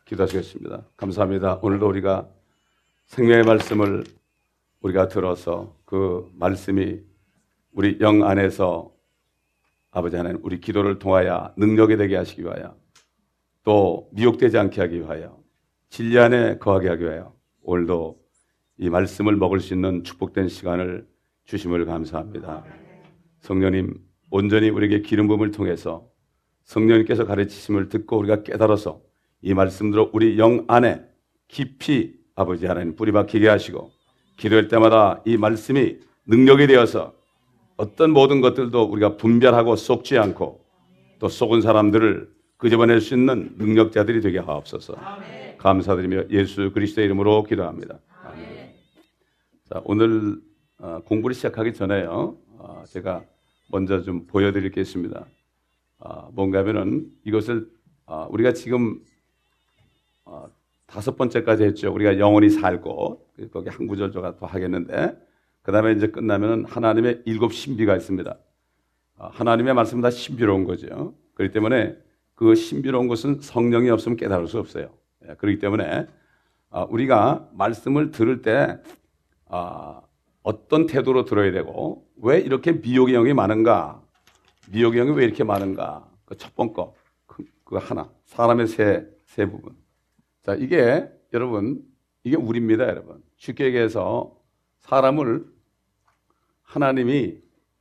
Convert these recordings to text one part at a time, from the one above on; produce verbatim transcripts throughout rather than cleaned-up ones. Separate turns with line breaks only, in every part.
기도하시겠습니다. 감사합니다. 오늘도 우리가 생명의 말씀을 우리가 들어서 그 말씀이 우리 영 안에서 아버지 하나님 우리 기도를 통하여 능력이 되게 하시기 위하여 또 미혹되지 않게 하기 위하여 진리 안에 거하게 하기 위하여 오늘도 이 말씀을 먹을 수 있는 축복된 시간을 주심을 감사합니다. 성령님 온전히 우리에게 기름 부음을 통해서 성령님께서 가르치심을 듣고 우리가 깨달아서 이 말씀대로 우리 영 안에 깊이 아버지 하나님 뿌리박히게 하시고 기도할 때마다 이 말씀이 능력이 되어서 어떤 모든 것들도 우리가 분별하고 속지 않고 또 속은 사람들을 끄집어낼 수 있는 능력자들이 되게 하옵소서. 아멘. 감사드리며 예수 그리스도의 이름으로 기도합니다. 아멘. 자, 오늘 어, 공부를 시작하기 전에요. 어, 제가 먼저 좀 보여드릴 게 있습니다. 어, 뭔가 하면은 이것을 어, 우리가 지금 어, 다섯 번째까지 했죠. 우리가 영원히 살고 거기 한 구절 더 하겠는데 그 다음에 이제 끝나면은 하나님의 일곱 신비가 있습니다. 어, 하나님의 말씀은 다 신비로운 거죠. 그렇기 때문에 그 신비로운 것은 성령이 없으면 깨달을 수 없어요. 예, 그렇기 때문에 어, 우리가 말씀을 들을 때 어, 어떤 태도로 들어야 되고 왜 이렇게 미혹의 영이 많은가? 미혹의 영이 왜 이렇게 많은가? 그 첫 번째 거, 그, 그 하나, 사람의 세, 세 부분. 자, 이게 여러분, 이게 우리입니다, 여러분. 쉽게 얘기해서 사람을 하나님이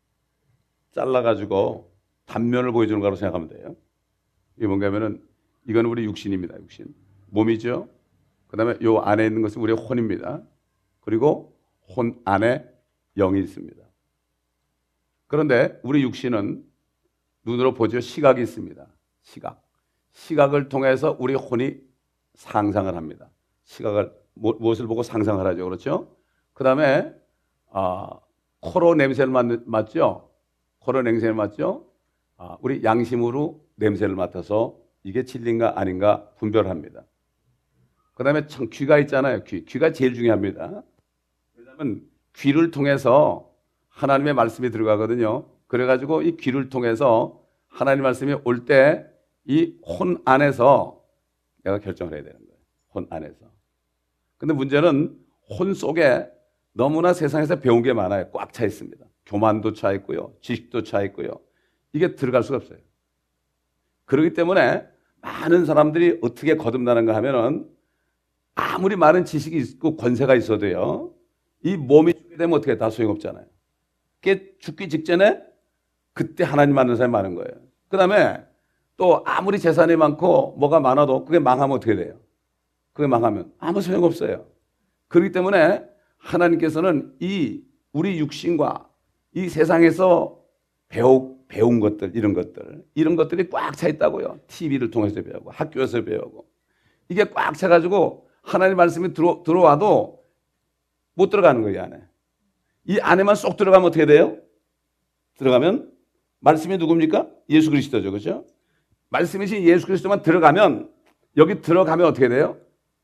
잘라가지고 단면을 보여주는 거라고 생각하면 돼요. 이게 뭔가 하면은 이건 우리 육신입니다, 육신. 몸이죠. 그 다음에 요 안에 있는 것은 우리의 혼입니다. 그리고 혼 안에 영이 있습니다. 그런데 우리 육신은 눈으로 보죠. 시각이 있습니다. 시각. 시각을 통해서 우리 혼이 상상을 합니다. 시각을 무엇을 보고 상상을 하죠. 그렇죠? 그 다음에 아, 코로 냄새를 맡, 맡죠. 코로 냄새를 맡죠. 아, 우리 양심으로 냄새를 맡아서 이게 진리인가 아닌가 분별합니다. 그 다음에 귀가 있잖아요. 귀. 귀가 제일 중요합니다. 왜냐하면 귀를 통해서 하나님의 말씀이 들어가거든요. 그래가지고 이 귀를 통해서 하나님 말씀이 올 때 이 혼 안에서 내가 결정을 해야 되는 거예요. 혼 안에서. 근데 문제는 혼 속에 너무나 세상에서 배운 게 많아요. 꽉 차 있습니다. 교만도 차 있고요. 지식도 차 있고요. 이게 들어갈 수가 없어요. 그렇기 때문에 많은 사람들이 어떻게 거듭나는가 하면은 아무리 많은 지식이 있고 권세가 있어도요. 이 몸이 죽게 되면 어떻게 다 소용없잖아요. 그게 죽기 직전에 그때 하나님 만난 사람이 많은 거예요. 그 다음에 또 아무리 재산이 많고 뭐가 많아도 그게 망하면 어떻게 돼요? 그게 망하면 아무 소용없어요. 그렇기 때문에 하나님께서는 이 우리 육신과 이 세상에서 배우, 배운 것들, 이런 것들, 이런 것들이 꽉 차 있다고요. 티비를 통해서 배우고 학교에서 배우고 이게 꽉 차가지고 하나님 말씀이 들어, 들어와도 못 들어가는 거예요, 이 안에. 이 안에만 쏙 들어가면 어떻게 돼요? 들어가면 말씀이 누굽니까? 예수 그리스도죠. 그렇죠? 말씀이신 예수 그리스도만 들어가면 여기 들어가면 어떻게 돼요?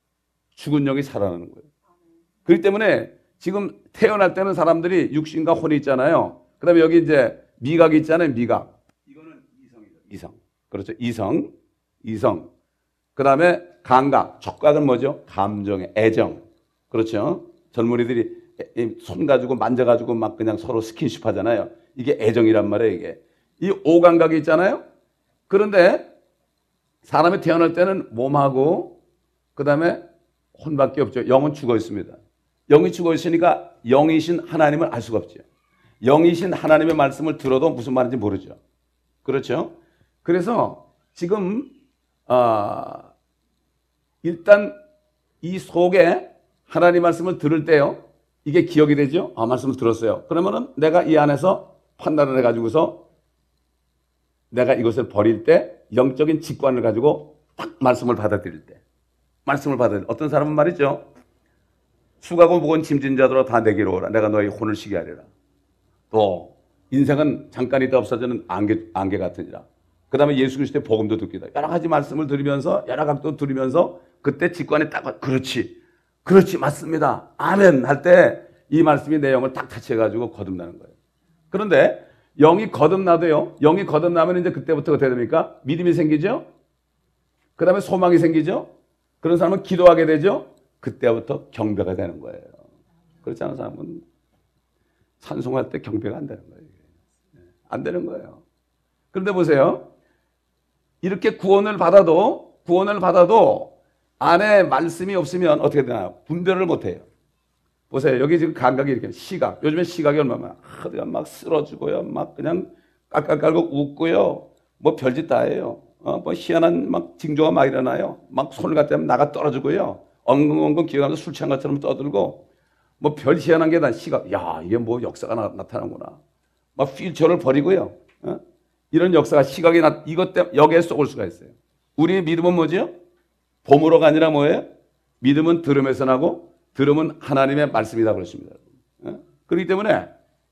죽은 영이 살아나는 거예요. 그렇기 때문에 지금 태어날 때는 사람들이 육신과 혼이 있잖아요. 그 다음에 여기 이제 미각이 있잖아요. 미각. 이거는 이성이죠. 이성. 그렇죠. 이성. 이성. 그 다음에 감각. 촉각은 뭐죠? 감정의 애정. 그렇죠. 젊은이들이 손 가지고 만져가지고 막 그냥 서로 스킨십 하잖아요. 이게 애정이란 말이에요, 이게. 이 오감각이 있잖아요. 그런데 사람이 태어날 때는 몸하고 그 다음에 혼밖에 없죠. 영은 죽어 있습니다. 영이 죽어 있으니까 영이신 하나님을 알 수가 없죠. 영이신 하나님의 말씀을 들어도 무슨 말인지 모르죠. 그렇죠? 그래서 지금 아, 일단 이 속에 하나님 말씀을 들을 때요. 이게 기억이 되죠? 아, 말씀을 들었어요. 그러면은 내가 이 안에서 판단을 해가지고서 내가 이것을 버릴 때 영적인 직관을 가지고 딱 말씀을 받아들일 때. 말씀을 받아들일 때. 어떤 사람은 말이죠. 수고하고 무거운 짐진 자들아 다 내게로 오라. 내가 너희 혼을 쉬게 하리라. 또 인생은 잠깐 있다 없어지는 안개, 안개 같으니라. 그 다음에 예수 그리스도의 복음도 듣기다. 여러 가지 말씀을 들으면서 여러 각도 들으면서 그때 직관에 딱 그렇지. 그렇지 맞습니다. 아멘 할 때 이 말씀이 내 영을 딱 터치해가지고 거듭나는 거예요. 그런데 영이 거듭나도요. 영이 거듭나면 이제 그때부터 어떻게 됩니까? 믿음이 생기죠. 그 다음에 소망이 생기죠. 그런 사람은 기도하게 되죠. 그때부터 경배가 되는 거예요. 그렇지 않은 사람은 찬송할 때 경배가 안 되는 거예요. 안 되는 거예요. 그런데 보세요. 이렇게 구원을 받아도 구원을 받아도 안에 말씀이 없으면 어떻게 되나요? 분별을 못 해요. 보세요. 여기 지금 감각이 이렇게 시각. 요즘에 시각이 얼마나 하드가 막 쓰러지고요. 막 그냥 깔깔깔고 웃고요. 뭐 별짓 다 해요. 어, 뭐 희한한 막 징조가 막 일어나요. 막 손을 갖다 대면 나가 떨어지고요. 엉금엉금 기어가면서 술 취한 것처럼 떠들고 뭐 별 희한한 게 다 시각. 야, 이게 뭐 역사가 나, 나타나구나. 막 휠체어를 버리고요. 어? 이런 역사가 시각이 나, 이것 때문에 여기에 쏘을 수가 있어요. 우리의 믿음은 뭐죠? 봄으로가 아니라 뭐예요? 믿음은 들음에서 나고 들음은 하나님의 말씀이다 그랬습니다. 어? 그렇기 때문에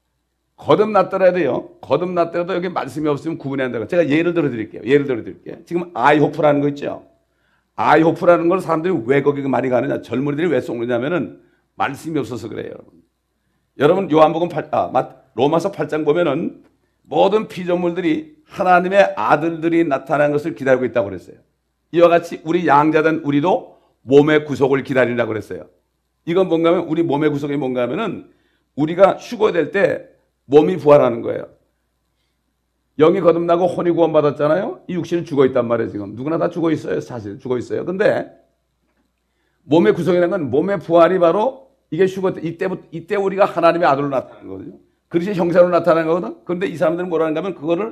거듭났더라도요. 거듭났더라도 여기 말씀이 없으면 구분이 안 돼요. 제가 예를 들어 드릴게요. 예를 들어 드릴게요. 지금 아이호프라는 거 있죠? 아이호프라는 걸 사람들이 왜 거기 많이 가느냐? 젊은이들이 왜 쏘느냐면은 말씀이 없어서 그래요, 여러분. 여러분 요한복음 팔, 아, 로마서 팔 장 보면은 모든 피조물들이 하나님의 아들들이 나타나는 것을 기다리고 있다고 그랬어요. 이와 같이 우리 양자된 우리도 몸의 구속을 기다린다고 그랬어요. 이건 뭔가 하면 우리 몸의 구속이 뭔가 하면은 우리가 휴거될 때 몸이 부활하는 거예요. 영이 거듭나고 혼이 구원받았잖아요. 이 육신은 죽어 있단 말이에요. 지금 누구나 다 죽어 있어요. 사실 죽어 있어요. 근데 몸의 구속이라는 건 몸의 부활이 바로 이게 휴거 때 이때부터 이때 우리가 하나님의 아들로 나타나는 거거든요. 그리스도의 형상으로 나타나는 거거든. 그런데 이 사람들은 뭐라 하는가 하면 그거를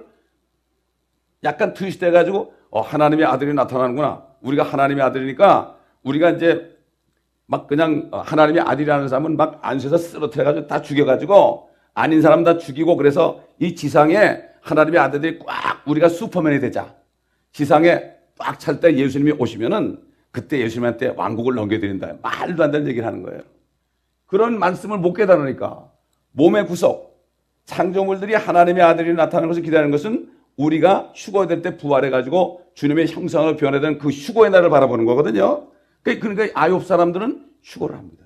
약간 트위스트 해가지고 어, 하나님의 아들이 나타나는구나. 우리가 하나님의 아들이니까 우리가 이제 막 그냥 하나님의 아들이라는 사람은 막 안수해서 쓰러뜨려가지고 다 죽여가지고 아닌 사람 다 죽이고 그래서 이 지상에 하나님의 아들들이 꽉 우리가 슈퍼맨이 되자. 지상에 꽉 찰 때 예수님이 오시면은 그때 예수님한테 왕국을 넘겨드린다. 말도 안 되는 얘기를 하는 거예요. 그런 말씀을 못 깨달으니까 몸의 구속, 창조물들이 하나님의 아들이 나타나는 것을 기다리는 것은 우리가 휴거될 때 부활해가지고 주님의 형상으로 변화된 그 휴거의 날을 바라보는 거거든요. 그러니까 아이홉 사람들은 휴거를 합니다.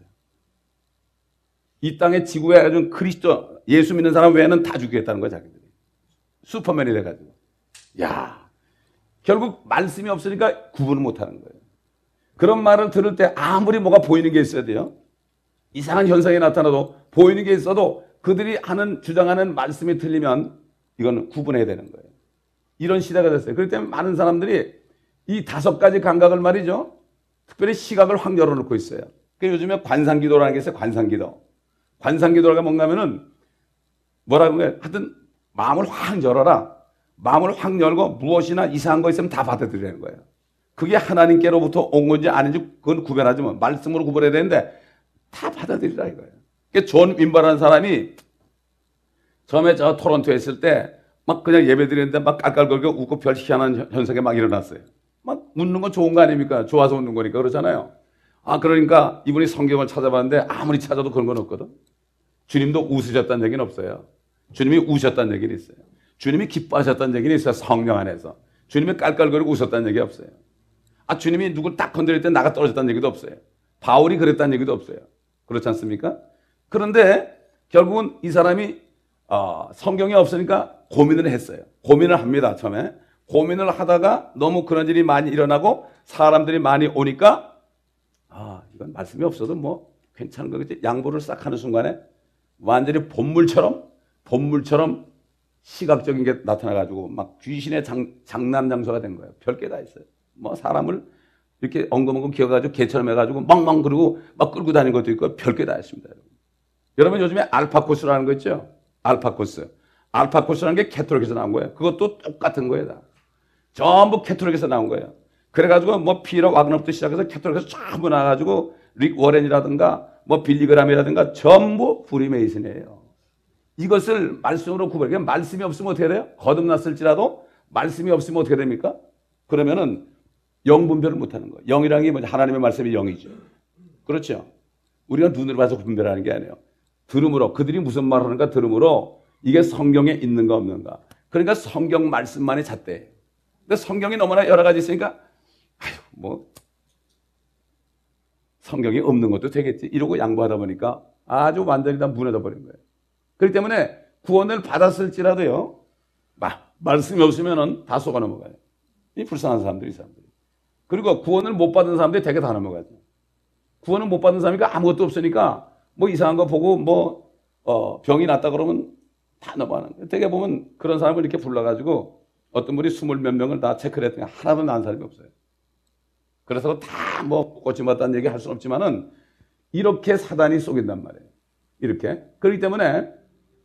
이 땅의 지구에 가진 그리스도 예수 믿는 사람 외에는 다 죽이겠다는 거야, 자기들이. 슈퍼맨이 돼가지고. 야, 결국 말씀이 없으니까 구분을 못 하는 거예요. 그런 말을 들을 때 아무리 뭐가 보이는 게 있어야 돼요. 이상한 현상이 나타나도 보이는 게 있어도 그들이 하는, 주장하는 말씀이 틀리면 이건 구분해야 되는 거예요. 이런 시대가 됐어요. 그렇기 때문에 많은 사람들이 이 다섯 가지 감각을 말이죠. 특별히 시각을 확 열어놓고 있어요. 그러니까 요즘에 관상기도라는 게 있어요. 관상기도. 관상기도가 뭔가 하면은 뭐라고 해요? 하여튼 마음을 확 열어라. 마음을 확 열고 무엇이나 이상한 거 있으면 다 받아들이는 거예요. 그게 하나님께로부터 온 건지 아닌지 그건 구별하지 뭐. 말씀으로 구별해야 되는데 다 받아들이라 이거예요. 그러니까 존 윈버라는 사람이 처음에 저 토론토에 있을 때 막 그냥 예배 드리는데 막 깔깔거리고 웃고 별 희한한 현상이 막 일어났어요. 막 웃는 건 좋은 거 아닙니까? 좋아서 웃는 거니까 그러잖아요. 아, 그러니까 이분이 성경을 찾아봤는데 아무리 찾아도 그런 건 없거든. 주님도 웃으셨다는 얘기는 없어요. 주님이 우셨다는 얘기는 있어요. 주님이 기뻐하셨다는 얘기는 있어요. 성령 안에서. 주님이 깔깔거리고 웃었다는 얘기 없어요. 아, 주님이 누굴 딱 건드릴 때 나가 떨어졌다는 얘기도 없어요. 바울이 그랬다는 얘기도 없어요. 그렇지 않습니까? 그런데 결국은 이 사람이 어, 성경이 없으니까 고민을 했어요. 고민을 합니다. 처음에. 고민을 하다가 너무 그런 일이 많이 일어나고 사람들이 많이 오니까 아, 이건 말씀이 없어도 뭐 괜찮은 거겠지. 양보를 싹 하는 순간에 완전히 본물처럼 본물처럼 시각적인 게 나타나가지고 막 귀신의 장, 장난 장소가 된 거예요. 별게 다 있어요. 뭐 사람을 이렇게 엉금엉금 기어가지고 개처럼 해가지고 멍멍 그러고 막 끌고 다니는 것도 있고 별게 다 있습니다. 여러분, 여러분 요즘에 알파 코스라는 거 있죠? 알파 코스. 알파 코스라는 게 캐톨릭에서 나온 거예요. 그것도 똑같은 거예요. 다. 전부 캐톨릭에서 나온 거예요. 그래가지고 뭐 피러 와그너부터 시작해서 캐톨릭에서 전부 나와가지고 릭 워렌이라든가 뭐 빌리그람이라든가 전부 프리메이슨이에요. 이것을 말씀으로 구별해. 말씀이 없으면 어떻게 돼요? 거듭났을지라도 말씀이 없으면 어떻게 됩니까? 그러면은 영 분별을 못하는 거예요. 영이라는 게 뭐냐? 하나님의 말씀이 영이죠. 그렇죠? 우리가 눈으로 봐서 분별하는 게 아니에요. 들음으로 그들이 무슨 말을 하는가 들음으로 이게 성경에 있는가 없는가. 그러니까 성경 말씀만이 잣대예요. 근데 성경이 너무나 여러 가지 있으니까 아휴 뭐 성경이 없는 것도 되겠지 이러고 양보하다 보니까 아주 완전히 다 무너져 버린 거예요. 그렇기 때문에 구원을 받았을지라도요 마, 말씀이 없으면은 다 속아 넘어가요. 이 불쌍한 사람들이 이 사람들이. 그리고 구원을 못 받은 사람들이 되게 다 넘어가죠. 구원을 못 받은 사람이니까 아무것도 없으니까 뭐 이상한 거 보고 뭐 어, 병이 났다 그러면 다 넘어가는 거예요. 되게 보면 그런 사람을 이렇게 불러가지고 어떤 분이 스물 몇 명을 다 체크를 했더니 하나도 난 사람이 없어요. 그래서 다 뭐 고침받다는 얘기 할 수는 없지만은 이렇게 사단이 속인단 말이에요. 이렇게. 그렇기 때문에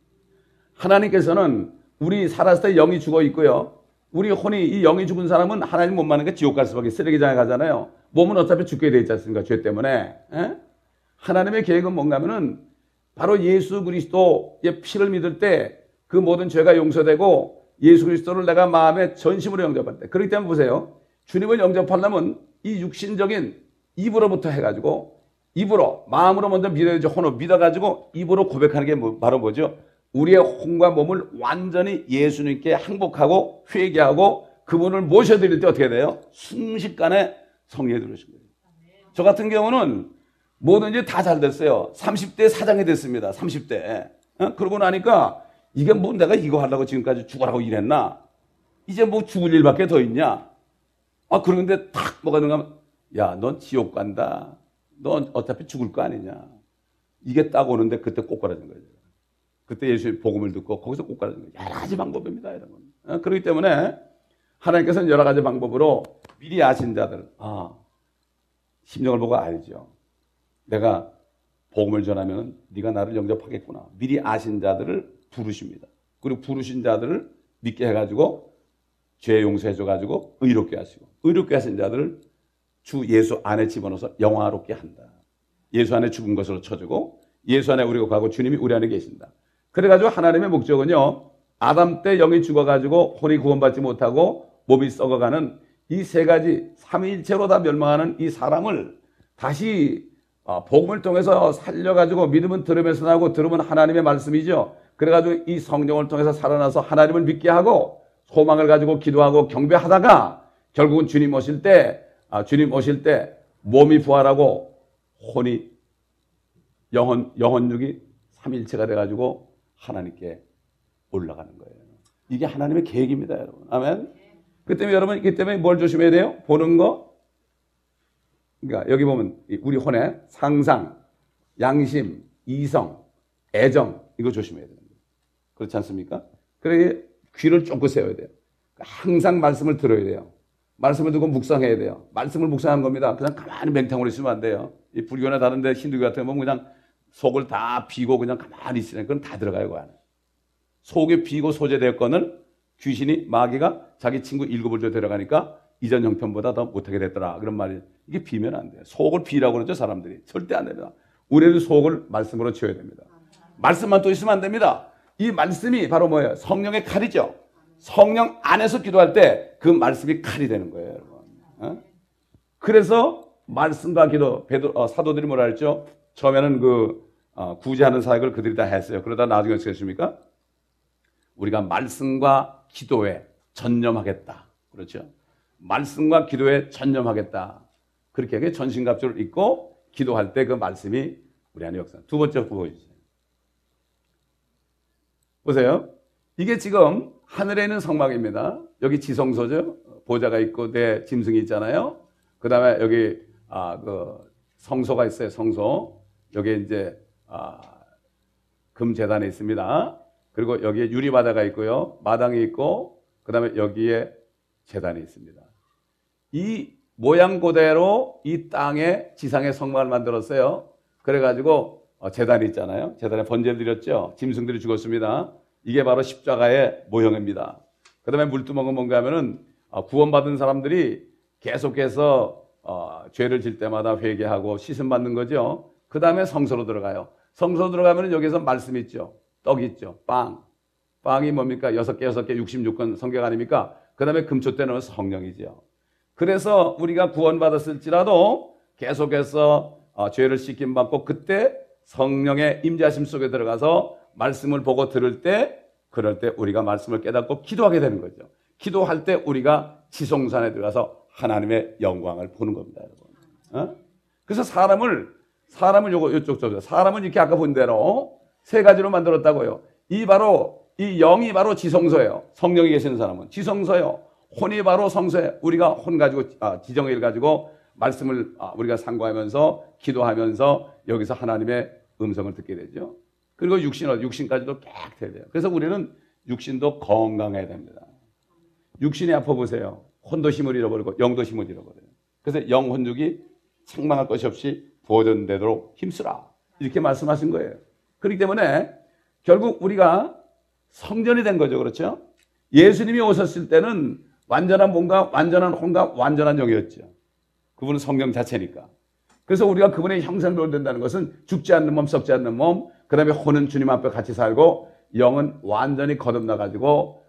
하나님께서는 우리 살았을 때 영이 죽어 있고요. 우리 혼이 이 영이 죽은 사람은 하나님 못 만나니까 지옥 갈 수밖에 쓰레기장에 가잖아요. 몸은 어차피 죽게 돼 있지 않습니까? 죄 때문에. 에? 하나님의 계획은 뭔가 하면은 바로 예수 그리스도의 피를 믿을 때 그 모든 죄가 용서되고 예수 그리스도를 내가 마음에 전심으로 영접할 때. 그렇기 때문에 보세요. 주님을 영접하려면 이 육신적인 입으로부터 해가지고 입으로 마음으로 먼저 믿어야죠. 혼으로 믿어가지고 입으로 고백하는 게 뭐, 바로 뭐죠? 우리의 혼과 몸을 완전히 예수님께 항복하고 회개하고 그분을 모셔드릴 때 어떻게 돼요? 순식간에 성령이 들어오신 거예요. 저 같은 경우는 뭐든지 다 잘 됐어요. 삼십 대 사장이 됐습니다. 삼십 대. 어? 그러고 나니까 이게 뭐 내가 이거 하려고 지금까지 죽으라고 일했나? 이제 뭐 죽을 일밖에 더 있냐? 아, 그런데 탁 뭐가 되는가 하면 야, 넌 지옥 간다. 넌 어차피 죽을 거 아니냐. 이게 딱 오는데 그때 꼬꾸라진 거예요. 그때 예수의 복음을 듣고 거기서 꼬꾸라진 거예요. 여러 가지 방법입니다, 여러분. 어? 그렇기 때문에 하나님께서는 여러 가지 방법으로 미리 아신 자들, 아, 심정을 보고 알죠. 내가 복음을 전하면 네가 나를 영접하겠구나. 미리 아신 자들을 부르십니다. 그리고 부르신 자들을 믿게 해가지고 죄 용서해줘가지고 의롭게 하시고 의롭게 하신 자들을 주 예수 안에 집어넣어서 영화롭게 한다. 예수 안에 죽은 것으로 쳐주고 예수 안에 우리가 가고 주님이 우리 안에 계신다. 그래가지고 하나님의 목적은요. 아담 때 영이 죽어가지고 혼이 구원받지 못하고 몸이 썩어가는 이 세 가지 삼위일체로 다 멸망하는 이 사람을 다시 복음을 통해서 살려가지고 믿음은 들음에서 나고 들음은 하나님의 말씀이죠. 그래가지고 이 성령을 통해서 살아나서 하나님을 믿게 하고 소망을 가지고 기도하고 경배하다가 결국은 주님 오실 때 아, 주님 오실 때 몸이 부활하고 혼이 영혼 영혼육이 삼일체가 돼가지고 하나님께 올라가는 거예요. 이게 하나님의 계획입니다, 여러분. 아멘. 그 때문에 여러분 이 때문에 뭘 조심해야 돼요? 보는 거. 그러니까 여기 보면 우리 혼의 상상, 양심, 이성, 애정 이거 조심해야 돼요. 그렇지 않습니까? 그래 귀를 쫑긋 세워야 돼요. 항상 말씀을 들어야 돼요. 말씀을 듣고 묵상해야 돼요. 말씀을 묵상하는 겁니다. 그냥 가만히 맹탕으로 있으면 안 돼요. 이 불교나 다른데 힌두교 같은 거 보면 그냥 속을 다 비고 그냥 가만히 있으니까 그건 다 들어가요. 그 안에. 속에 비고 소재될 거는 귀신이 마귀가 자기 친구 일곱을 줘 데려가니까 이전 형편보다 더 못하게 됐더라. 그런 말이 이게 비면 안 돼요. 속을 비라고 그러죠. 사람들이. 절대 안 됩니다. 우리는 속을 말씀으로 채워야 됩니다. 말씀만 또 있으면 안 됩니다. 이 말씀이 바로 뭐예요? 성령의 칼이죠. 성령 안에서 기도할 때 그 말씀이 칼이 되는 거예요, 여러분. 어? 그래서 말씀과 기도, 베드, 어, 사도들이 뭐라 했죠? 처음에는 그 어, 구제하는 사역을 그들이 다 했어요. 그러다 나중에 어떻게 했습니까? 우리가 말씀과 기도에 전념하겠다. 그렇죠? 말씀과 기도에 전념하겠다. 그렇게 전신갑주를 입고 기도할 때 그 말씀이 우리 안에 역사. 두 번째 보여주세요. 보세요. 이게 지금 하늘에 있는 성막입니다. 여기 지성소죠. 보좌가 있고 내 짐승이 있잖아요. 그 다음에 여기 아, 그 성소가 있어요. 성소. 여기 이제 아, 금제단이 있습니다. 그리고 여기에 유리바다가 있고요. 마당이 있고 그 다음에 여기에 제단이 있습니다. 이 모양 그대로 이 땅에 지상의 성막을 만들었어요. 그래가지고 제단이 있잖아요. 제단에 번제를 드렸죠. 짐승들이 죽었습니다. 이게 바로 십자가의 모형입니다. 그 다음에 물두멍은 뭔가 하면은 구원받은 사람들이 계속해서 어, 죄를 질 때마다 회개하고 씻음 받는 거죠. 그 다음에 성소로 들어가요. 성소로 들어가면 여기서 말씀 있죠. 떡 있죠. 빵. 빵이 뭡니까? 여섯 개, 여섯 개, 육십육 권 성경 아닙니까? 그 다음에 금초대는 성령이죠. 그래서 우리가 구원받았을지라도 계속해서 어, 죄를 씻김 받고 그때 성령의 임재하심 속에 들어가서 말씀을 보고 들을 때 그럴 때 우리가 말씀을 깨닫고 기도하게 되는 거죠. 기도할 때 우리가 지성산에 들어가서 하나님의 영광을 보는 겁니다, 여러분. 어? 그래서 사람을 사람을 요거 요쪽 저 사람은 이렇게 아까 본 대로 세 가지로 만들었다고요. 이 바로 이 영이 바로 지성소예요. 성령이 계시는 사람은 지성소예요. 혼이 바로 성소에 우리가 혼 가지고 아, 지정일 가지고 말씀을 아, 우리가 상고하면서 기도하면서 여기서 하나님의 음성을 듣게 되죠. 그리고 육신은 육신까지도 깨끗해야 돼요. 그래서 우리는 육신도 건강해야 됩니다. 육신이 아파 보세요. 혼도 힘을 잃어버리고 영도 힘을 잃어버려요. 그래서 영혼육이 책망할 것이 없이 보존되도록 힘쓰라 이렇게 말씀하신 거예요. 그렇기 때문에 결국 우리가 성전이 된 거죠. 그렇죠? 예수님이 오셨을 때는 완전한 몸과 완전한 혼과 완전한 영이었죠. 그분은 성령 자체니까. 그래서 우리가 그분의 형상대로 된다는 것은 죽지 않는 몸, 썩지 않는 몸, 그 다음에 혼은 주님 앞에 같이 살고 영은 완전히 거듭나가지고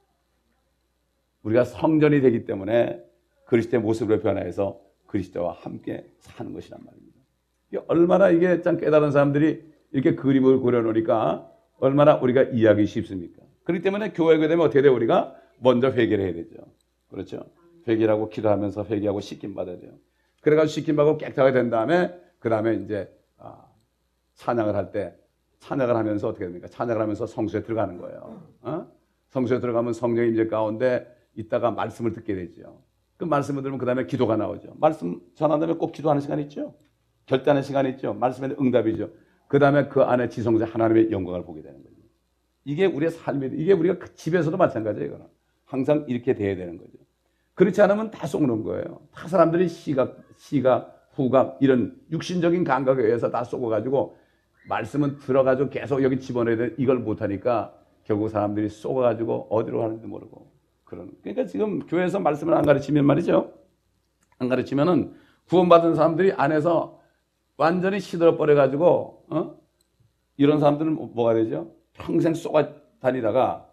우리가 성전이 되기 때문에 그리스도의 모습으로 변화해서 그리스도와 함께 사는 것이란 말입니다. 이게 얼마나 이게 참 깨달은 사람들이 이렇게 그림을 그려놓으니까 얼마나 우리가 이해하기 쉽습니까? 그렇기 때문에 교회가 되면 어떻게 돼요? 우리가 먼저 회개를 해야 되죠. 그렇죠? 회개하고 기도하면서 회개하고 씻김 받아야 돼요. 그래가지고 씻김 받고 깨끗하게 된 다음에 그 다음에 이제 아, 찬양을 할 때 찬양을 하면서 어떻게 됩니까? 찬양을 하면서 성수에 들어가는 거예요. 어? 성수에 들어가면 성령의 임재 가운데 있다가 말씀을 듣게 되죠. 그 말씀을 들으면 그 다음에 기도가 나오죠. 말씀 전한 다음에 꼭 기도하는 시간이 있죠. 결단하는 시간이 있죠. 말씀에 응답이죠. 그 다음에 그 안에 지성소에 하나님의 영광을 보게 되는 거죠. 이게 우리의 삶이, 이게 우리가 집에서도 마찬가지예요. 이거는. 항상 이렇게 돼야 되는 거죠. 그렇지 않으면 다 속는 거예요. 다 사람들이 시각, 시각, 후각 이런 육신적인 감각에 의해서 다 속아가지고 말씀은 들어가지고 계속 여기 집어넣어야 돼. 이걸 못하니까 결국 사람들이 속아가지고 어디로 가는지 모르고 그런. 그러니까 지금 교회에서 말씀을 안 가르치면 말이죠. 안 가르치면은 구원받은 사람들이 안에서 완전히 시들어 버려가지고 어? 이런 사람들은 뭐가 되죠? 평생 쏘가 다니다가